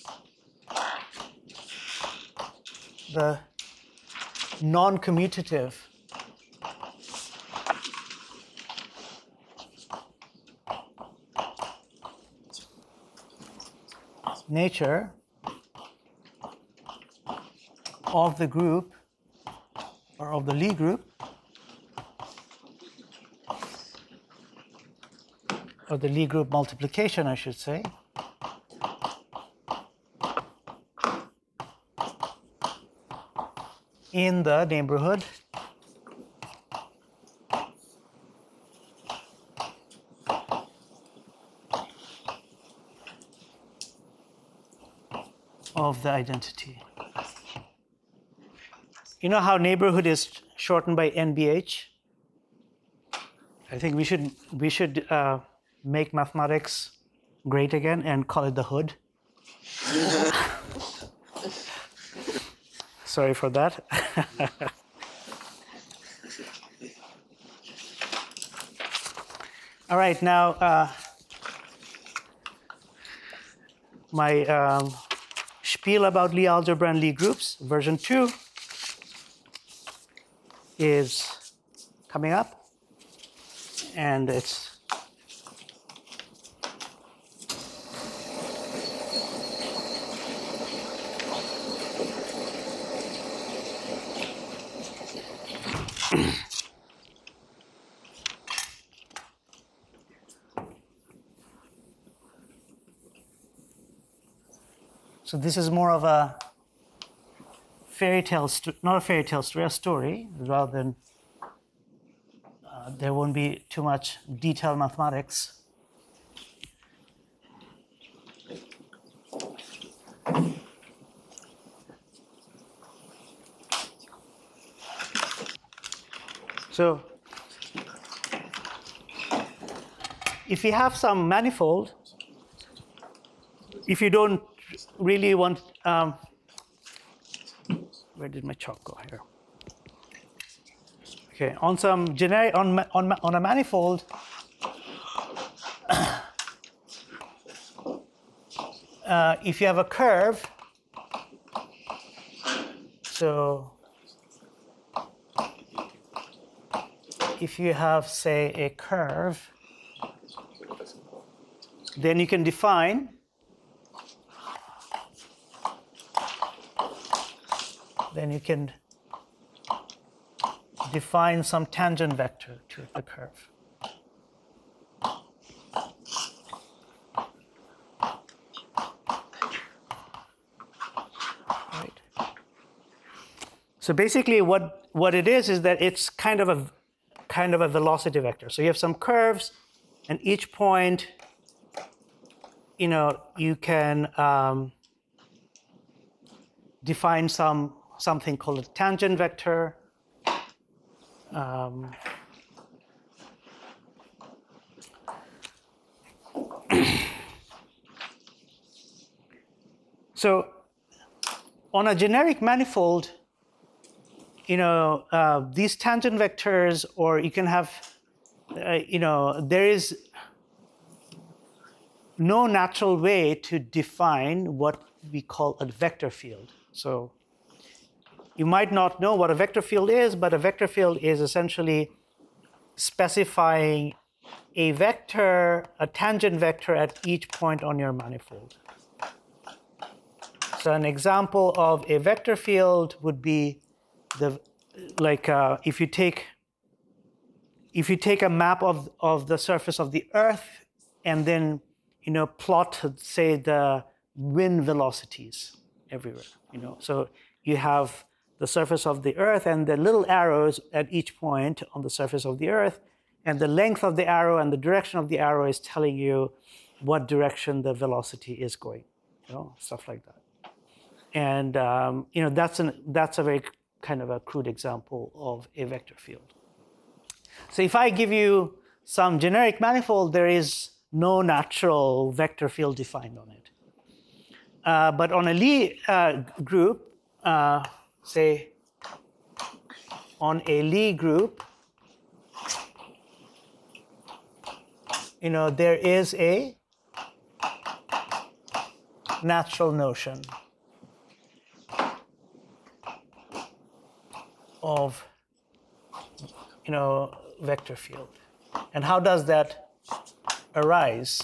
the non-commutative nature of the group, or of the Lie group, or the Lie group multiplication, I should say, in the neighborhood of the identity. You know how neighborhood is shortened by N B H? I think we should we should uh, make mathematics great again and call it the hood. Sorry for that. All right, now uh, my um, spiel about Lie algebra and Lie groups, version two, is coming up, and it's So this is more of a fairy tale, sto- not a fairy tale story, a story, rather than uh, there won't be too much detailed mathematics. So if you have some manifold, if you don't really want, um, where did my chalk go here? Okay, on some generic, on, ma- on, ma- on a manifold, uh, if you have a curve, so if you have, say, a curve, then you can define then you can define some tangent vector to the curve. Right. So basically what, what it is is that it's kind of a kind of a velocity vector. So you have some curves, and each point, you know, you can um, define some something called a tangent vector. Um, so on a generic manifold, you know, uh, these tangent vectors, or you can have, uh, you know, there is no natural way to define what we call a vector field. So you might not know what a vector field is, but a vector field is essentially specifying a vector, a tangent vector at each point on your manifold. So an example of a vector field would be the, like uh, if you take if you take a map of, of the surface of the Earth and then, you know, plot, say, the wind velocities everywhere, you know. So you have the surface of the Earth and the little arrows at each point on the surface of the Earth, and the length of the arrow and the direction of the arrow is telling you what direction the velocity is going, you know, stuff like that. And um, you know, that's an that's a very kind of a crude example of a vector field. So if I give you some generic manifold, there is no natural vector field defined on it. Uh, but on a Lie uh, group, uh, say on a Lie group, you know, there is a natural notion of, you know, vector field. And how does that arise?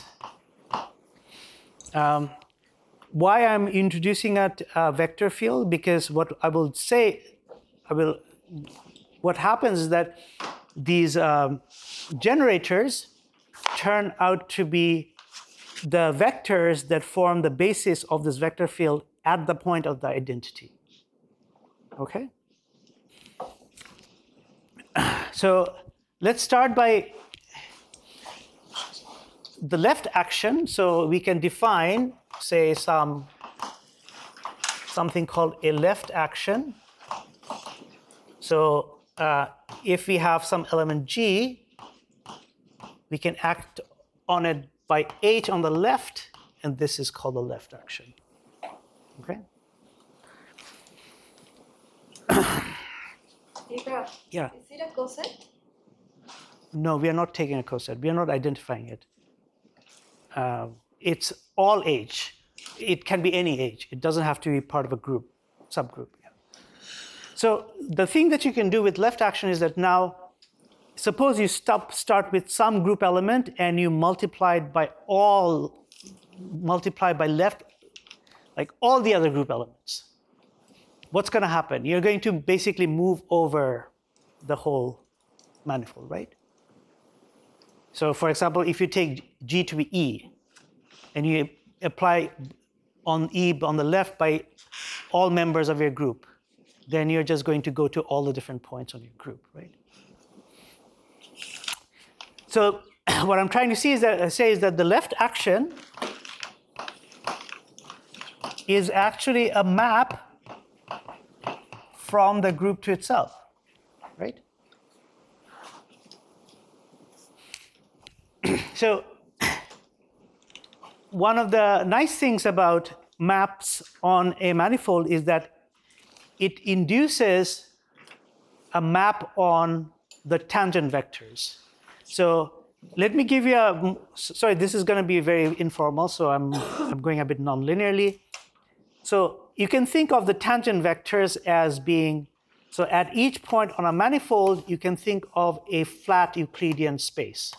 Um, why I'm introducing a uh, vector field? Because what I will say, I will, what happens is that these um, generators turn out to be the vectors that form the basis of this vector field at the point of the identity. Okay? So let's start by the left action. So we can define, say, some something called a left action. So uh, if we have some element G, we can act on it by H on the left, and this is called the left action. Okay? Yeah. Is it a coset? No, we are not taking a coset. We are not identifying it. Uh, it's all age. It can be any age. It doesn't have to be part of a group, subgroup. Yeah. So the thing that you can do with left action is that now, suppose you stop, start with some group element and you multiply it by all, multiply by left, like all the other group elements. What's going to happen? You're going to basically move over the whole manifold, right? So for example, if you take G to be E, and you apply on E on the left by all members of your group, then you're just going to go to all the different points on your group, right? So what I'm trying to see is that say is that the left action is actually a map from the group to itself, right? So one of the nice things about maps on a manifold is that it induces a map on the tangent vectors. So let me give you a, sorry, this is going to be very informal, so I'm, I'm going a bit non-linearly. So you can think of the tangent vectors as being, so at each point on a manifold, you can think of a flat Euclidean space.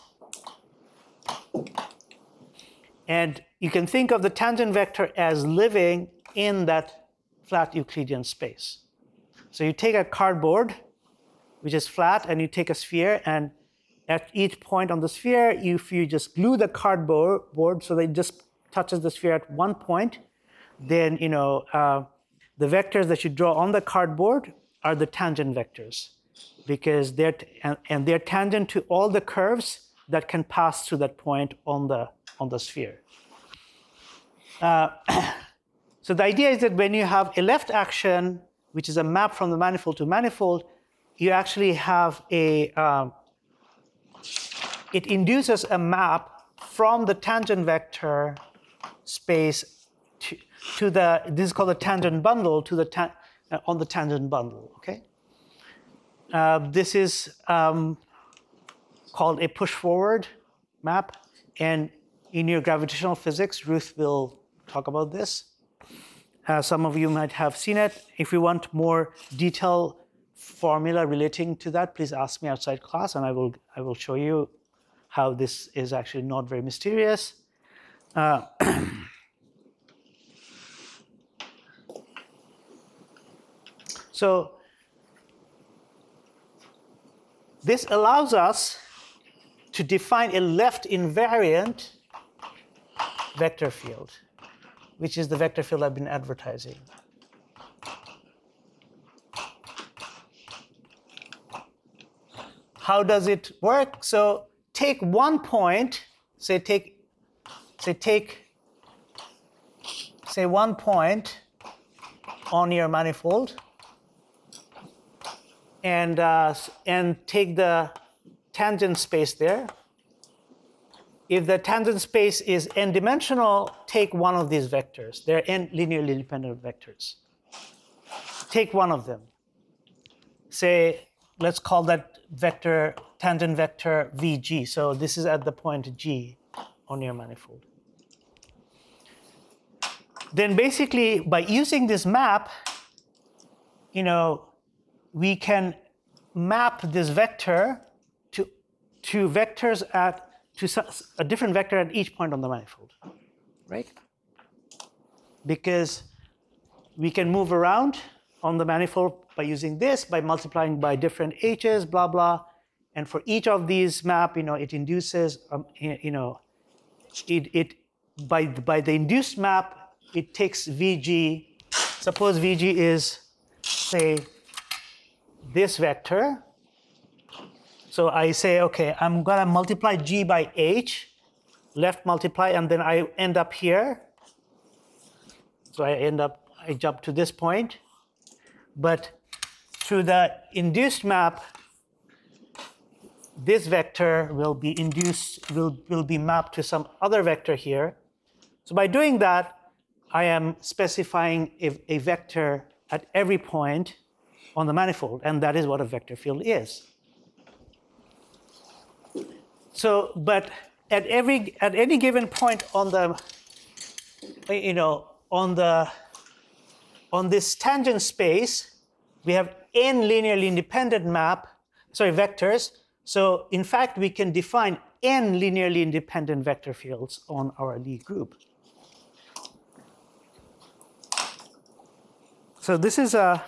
And you can think of the tangent vector as living in that flat Euclidean space. So you take a cardboard, which is flat, and you take a sphere, and at each point on the sphere, if you just glue the cardboard board so that it just touches the sphere at one point, then you know uh, the vectors that you draw on the cardboard are the tangent vectors, because they're t- and, and they're tangent to all the curves that can pass through that point on the on the sphere. Uh, so the idea is that when you have a left action, which is a map from the manifold to manifold, you actually have a um, it induces a map from the tangent vector space to, to the, this is called the tangent bundle, to the ta- uh, on the tangent bundle, okay? Uh, this is um, called a push-forward map, and in your gravitational physics, Ruth will talk about this. Uh, some of you might have seen it. If you want more detailed formula relating to that, please ask me outside class, and I will I will show you how this is actually not very mysterious. Uh, so this allows us to define a left invariant vector field, which is the vector field I've been advertising. How does it work? So take one point, say take, say take, say one point on your manifold, and uh, and take the tangent space there. If the tangent space is n-dimensional, take one of these vectors. They're n linearly independent vectors. Take one of them. Say, let's call that vector, tangent vector V G. So this is at the point G on your manifold. Then basically, by using this map, you know, we can map this vector to, to vectors at, to a different vector at each point on the manifold, right? Because we can move around on the manifold by using this, by multiplying by different h's, blah, blah. And for each of these map, you know, it induces, um, you know, it, it by, by the induced map, it takes V G. Suppose V G is, say, this vector. So I say, okay, I'm gonna multiply G by H, left multiply, and then I end up here. So I end up, I jump to this point. But through the induced map, this vector will be induced, will, will be mapped to some other vector here. So by doing that, I am specifying a, a vector at every point on the manifold, and that is what a vector field is. So, but at every at any given point on the, you know, on the on this tangent space, we have n linearly independent map, sorry, vectors. So in fact, we can define n linearly independent vector fields on our Lie group. So this is a,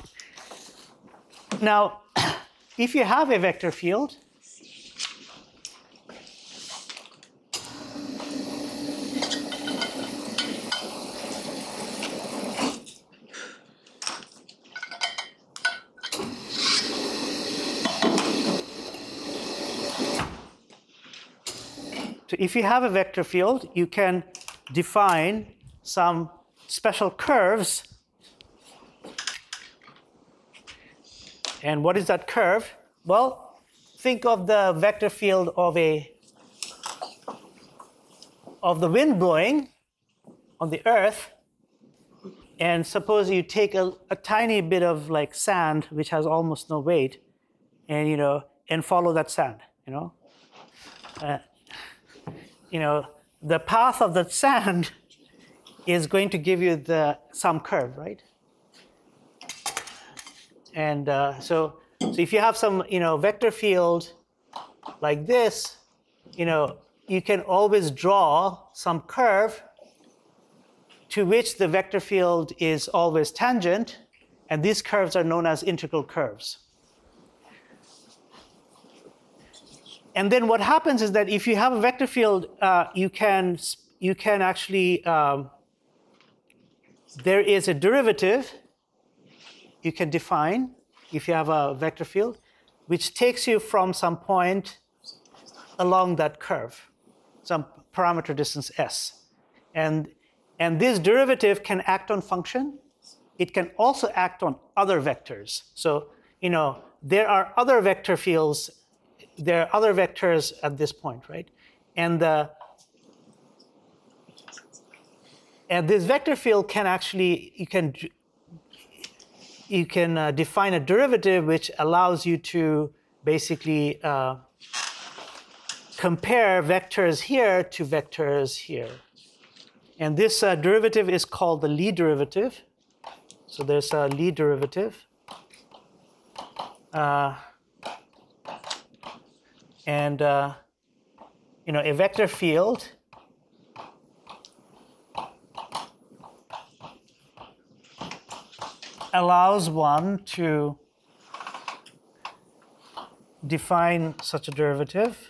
now, if you have a vector field, if you have a vector field, you can define some special curves. And what is that curve? Well, think of the vector field of a of the wind blowing on the earth, and suppose you take a, a tiny bit of like sand which has almost no weight, and you know, and follow that sand, you know. Uh, you know, the path of the sand is going to give you the some curve, right? And uh, so, so if you have some, you know, vector field like this, you know, you can always draw some curve to which the vector field is always tangent, and these curves are known as integral curves. And then what happens is that if you have a vector field, uh, you can you can actually um, there is a derivative you can define if you have a vector field, which takes you from some point along that curve, some parameter distance s. And, and this derivative can act on function. It can also act on other vectors. So, you know, there are other vector fields, there are other vectors at this point, right? And the and this vector field can actually, you can you can uh, define a derivative which allows you to basically uh, compare vectors here to vectors here. And this uh, derivative is called the Lie derivative. So there's a Lie derivative. Uh, and uh, you know, a vector field allows one to define such a derivative.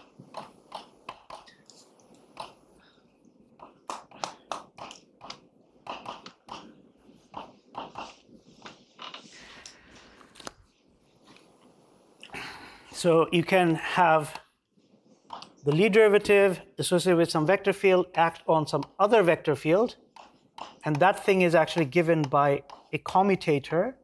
So you can have the Lie derivative associated with some vector field act on some other vector field, and that thing is actually given by a commutator.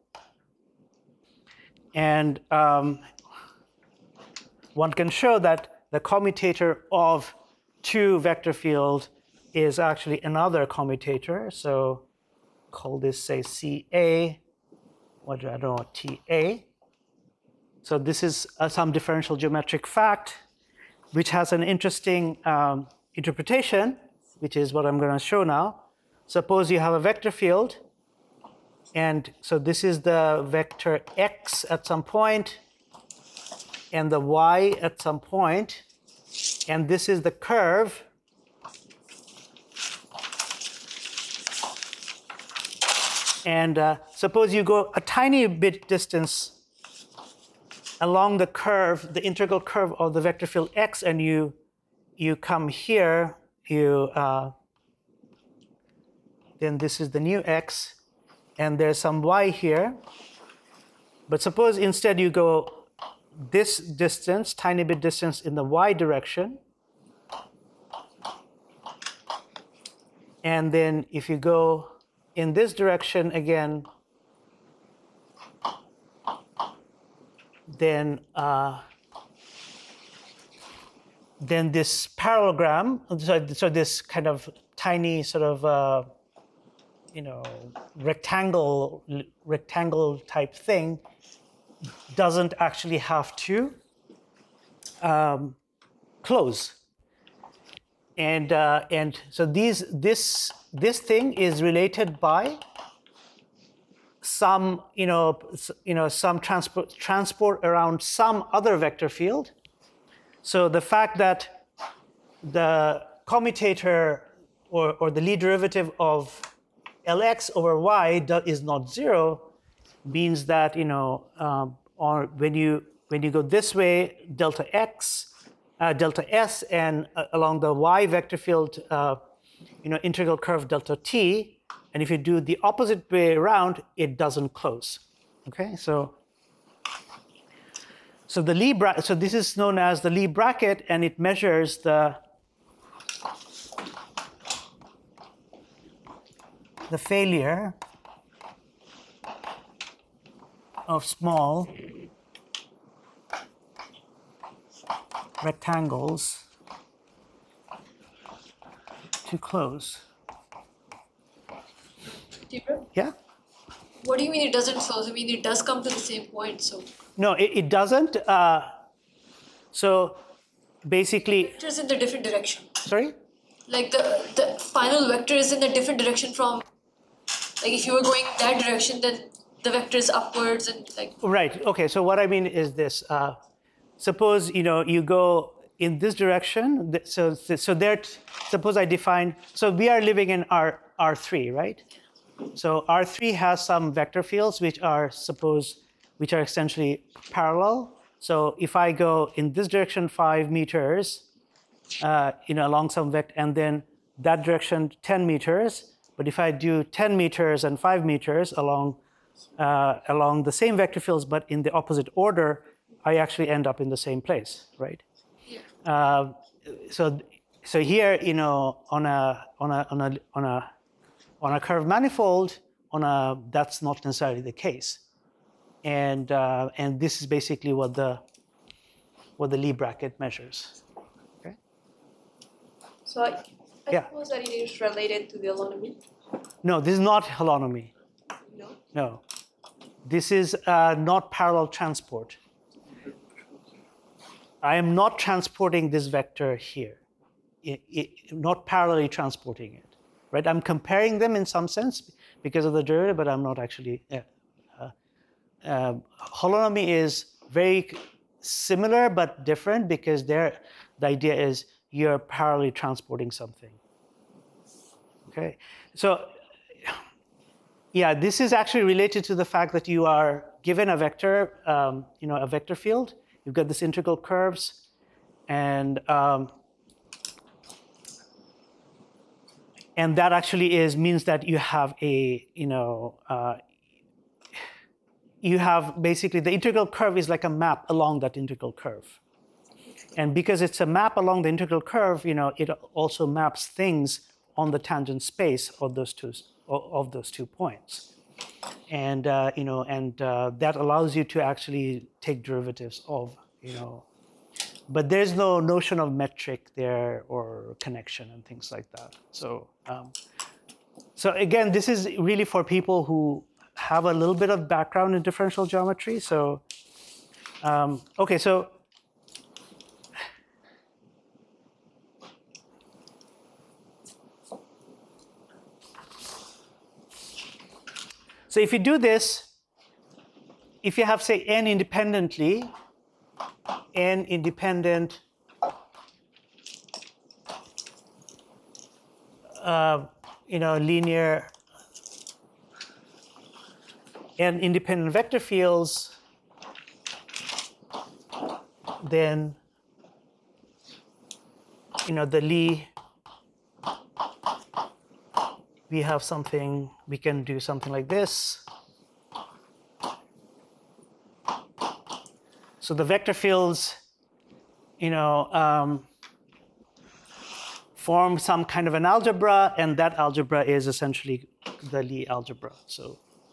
And um, one can show that the commutator of two vector field is actually another commutator. So call this, say, C A, what do I know, T A. So this is uh, some differential geometric fact, which has an interesting um, interpretation, which is what I'm going to show now. Suppose you have a vector field, and so this is the vector x at some point, and the y at some point, and this is the curve. And uh, suppose you go a tiny bit distance along the curve, the integral curve of the vector field x, and you you come here, you uh, then this is the new x, and there's some y here. But suppose instead you go this distance, tiny bit distance in the y direction, and then if you go in this direction again, then uh, then this parallelogram, so, so this kind of tiny sort of uh, you know rectangle rectangle type thing doesn't actually have to um, close, and uh, and so these this this thing is related by some, you know, you know, some transport transport around some other vector field. So the fact that the commutator or, or the Lie derivative of Lx over y do, is not zero means that, you know, um, or when you when you go this way, delta x, uh, delta s, and uh, along the y vector field, uh, you know, integral curve delta t. And if you do the opposite way around, it doesn't close. Okay, so so the Lie bracket. So this is known as the Lie bracket, and it measures the the failure of small rectangles to close. Deeper? Yeah? What do you mean it doesn't close? I mean it does come to the same point, so No, it, it doesn't. Uh, so basically, vectors in the different direction. sorry? Like the the final vector is in a different direction from, like if you were going that direction, then the vector is upwards and like. Right. Okay. So what I mean is this: uh, suppose you know you go in this direction. th- So so there. Suppose I define. So we are living in R R three, right? So R three has some vector fields which are suppose which are essentially parallel. So if I go in this direction five meters, uh, you know, along some vector, and then that direction ten meters. But if I do ten meters and five meters along uh, along the same vector fields, but in the opposite order, I actually end up in the same place, right? Yeah. Uh, so, so here, you know, on a on a on a on a on a curved manifold, on a that's not necessarily the case, and uh, and this is basically what the what the Lie bracket measures. Okay. So I, I Yeah. suppose that it is related to the holonomy. No, this is not holonomy. No. No, this is uh, not parallel transport. I am not transporting this vector here, I- I- not parallelly transporting it, right? I'm comparing them in some sense because of the derivative, but I'm not actually. Uh, uh, uh, holonomy is very similar but different because there, the idea is you're parallelly transporting something. Okay, so yeah, this is actually related to the fact that you are given a vector, um, you know, a vector field. You've got this integral curves, and um, and that actually is means that you have a, you know, uh, you have basically the integral curve is like a map along that integral curve, and because it's a map along the integral curve, you know, it also maps things on the tangent space of those two of those two points, and uh, you know, and uh, that allows you to actually take derivatives of, you know, but there's no notion of metric there or connection and things like that. So, um, so again, this is really for people who have a little bit of background in differential geometry. So, um, okay, so. So if you do this, if you have, say, n independently, n independent uh, you know, linear n independent vector fields, then you know the Lie, we have something, we can do something like this. So the vector fields, you know, um, form some kind of an algebra, and that algebra is essentially the Lie algebra. So,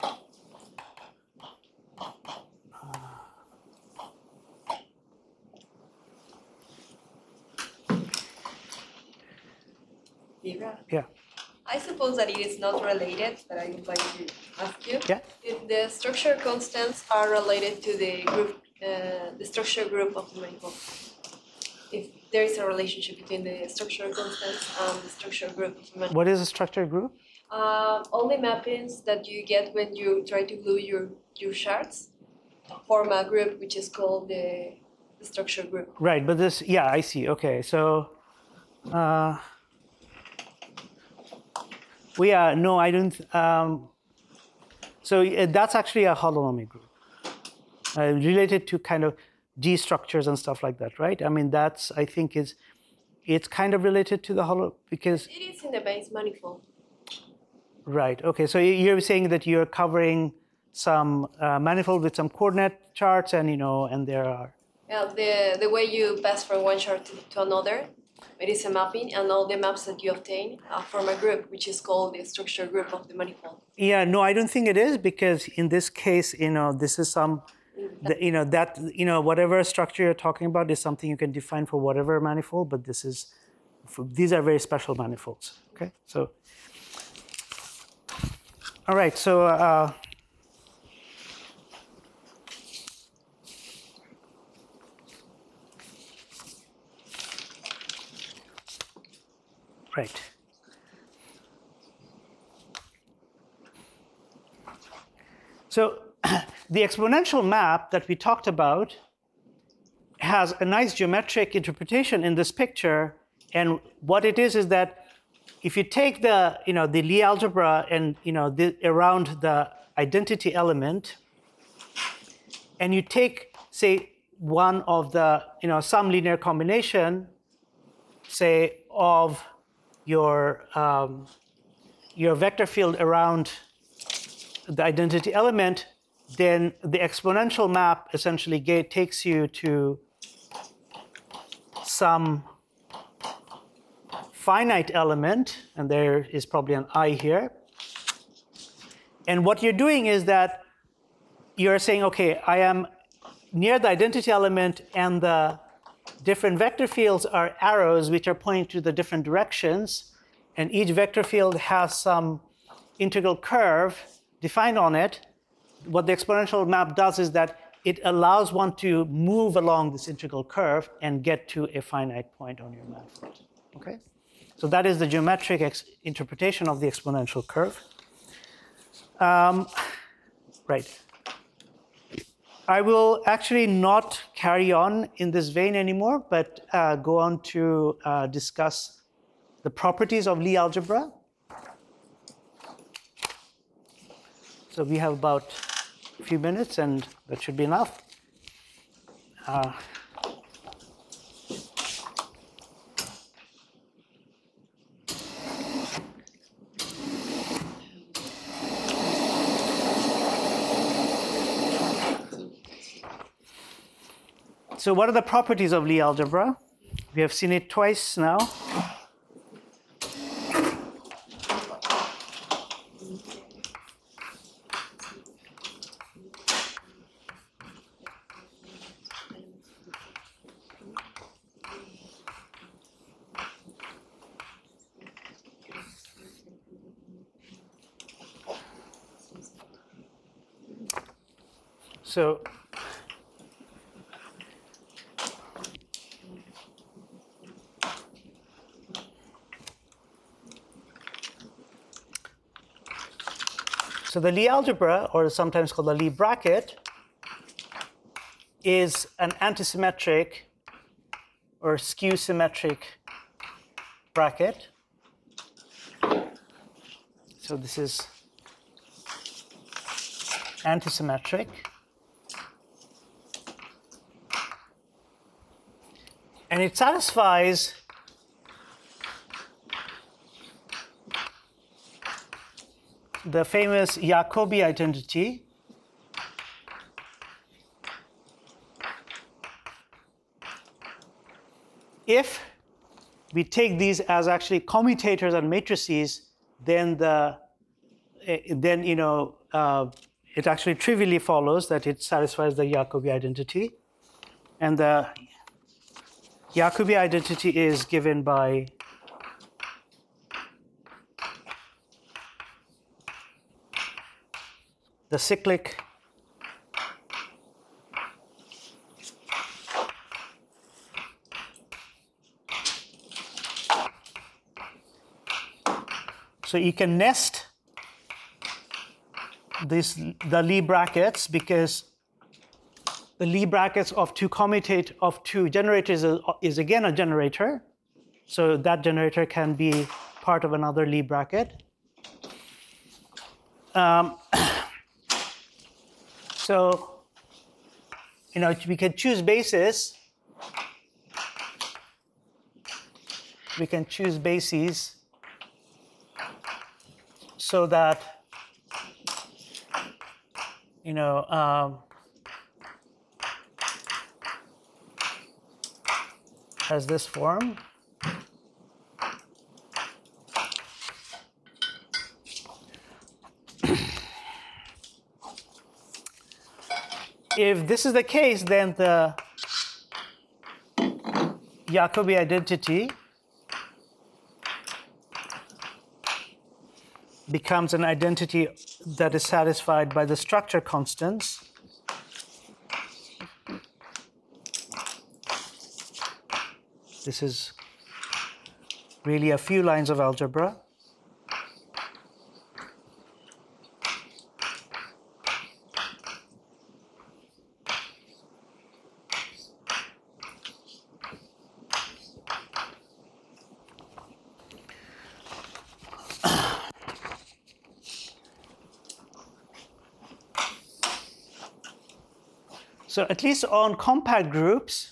Vera, yeah, I suppose that it is not related, but I would like to ask you. yeah. If the structure constants are related to the group, uh, the structure group of the manifold. If there is a relationship between the structure constants and the structure group of the manifold. What is a structure group? Uh, all the mappings that you get when you try to glue your, your shards form a group which is called the, the structure group. Right, but this, yeah, I see. Okay, so, uh, well, yeah, no, I don't. Um, so uh, that's actually a holonomy group uh, related to kind of G structures and stuff like that, right? I mean, that's, I think, is it's kind of related to the holo because. It is in the base manifold. Right. Okay. So you're saying that you're covering some uh, manifold with some coordinate charts, and you know, and there are. Yeah, the the way you pass from one chart to, to another, It is a mapping, and all the maps that you obtain uh, from a group, which is called the structure group of the manifold. Yeah, no, I don't think it is, because in this case, you know, this is some, the, you know, that, you know, whatever structure you're talking about is something you can define for whatever manifold, but this is, for, these are very special manifolds, okay? So, all right, so, uh, right. So the exponential map that we talked about has a nice geometric interpretation in this picture, and what it is is that if you take the, you know, the Lie algebra and, you know, the, around the identity element, and you take, say, one of the, you know, some linear combination, say, of your um, your vector field around the identity element, then the exponential map essentially get, takes you to some finite element, and there is probably an I here. And what you're doing is that you're saying, okay, I am near the identity element, and the different vector fields are arrows which are pointing to the different directions, and each vector field has some integral curve defined on it. What the exponential map does is that it allows one to move along this integral curve and get to a finite point on your manifold. Okay? So that is the geometric ex- interpretation of the exponential curve. Um, right. I will actually not carry on in this vein anymore, but uh, go on to uh, discuss the properties of Lie algebra. So we have about a few minutes, and that should be enough. Uh, So what are the properties of Lie algebra? We have seen it twice now. So So the Lie algebra, or sometimes called the Lie bracket, is an antisymmetric or skew symmetric bracket. So this is antisymmetric. And it satisfies the famous Jacobi identity. If we take these as actually commutators and matrices, then the then you know uh, it actually trivially follows that it satisfies the Jacobi identity, and the Jacobi identity is given by the cyclic so you can nest this the Lie brackets, because the Lie brackets of two commutate of two generators is, is again a generator, so that generator can be part of another Lie bracket. Um, So, you know, we can choose bases. We can choose bases so that, you know, um, has this form. if this is the case, then the Jacobi identity becomes an identity that is satisfied by the structure constants. This is really a few lines of algebra. So at least on compact groups,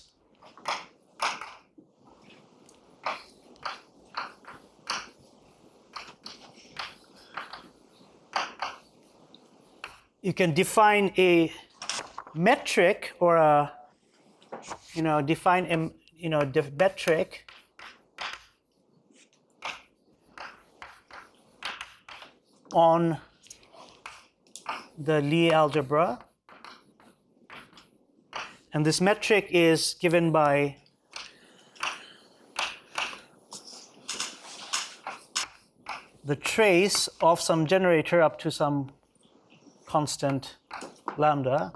you can define a metric or a, you know, define a, you know, def metric on the Lie algebra. And this metric is given by the trace of some generator up to some constant lambda.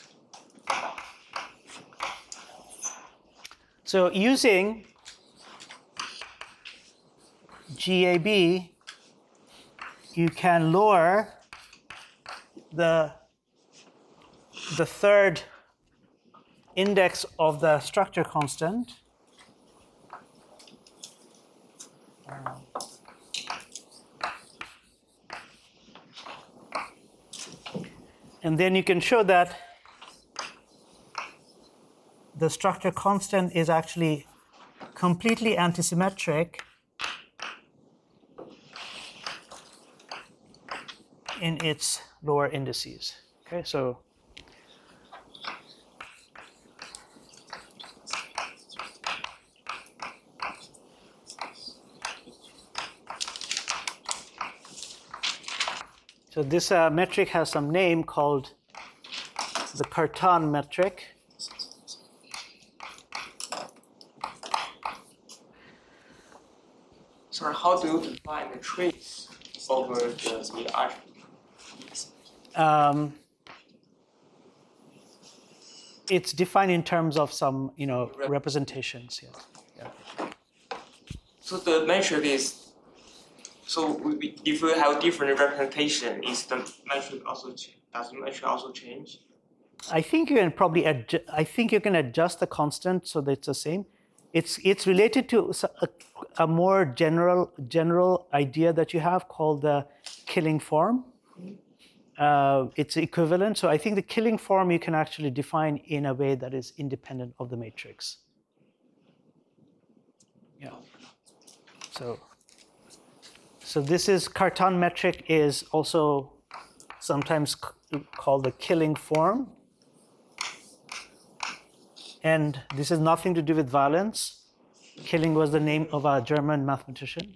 So using G A B, you can lower the, the third index of the structure constant. And then you can show that the structure constant is actually completely antisymmetric in its lower indices. Okay, so So this uh, metric has some name called the Cartan metric. So how do you define the trace over the, the attribute? Um, it's defined in terms of some, you know, representations. Yeah. Yeah. So the metric is. So we, if we have different representation, is the metric also ch does the metric also change? I think you can probably adjust, I think you can adjust the constant so that it's the same. It's it's related to a, a more general general idea that you have called the killing form. Uh, it's equivalent. So I think the killing form you can actually define in a way that is independent of the matrix. Yeah. So. So this is Cartan metric is also sometimes called the killing form. And this has nothing to do with valence. Killing was the name of a German mathematician.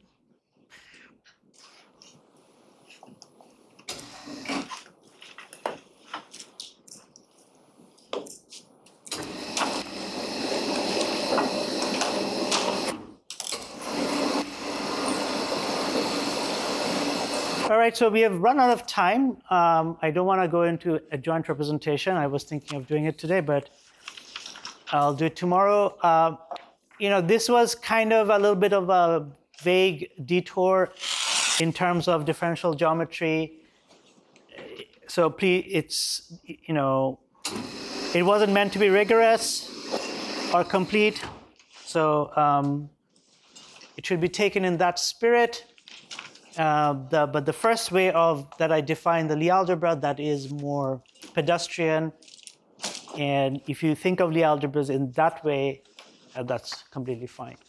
All right, so we have run out of time. Um, I don't want to go into a joint representation. I was thinking of doing it today, but I'll do it tomorrow. Uh, you know, this was kind of a little bit of a vague detour in terms of differential geometry. So please, it's, you know, it wasn't meant to be rigorous or complete. So um, it should be taken in that spirit. Uh, the, but the first way of that I define the Lie algebra, that is more pedestrian. And if you think of Lie algebras in that way, uh, that's completely fine.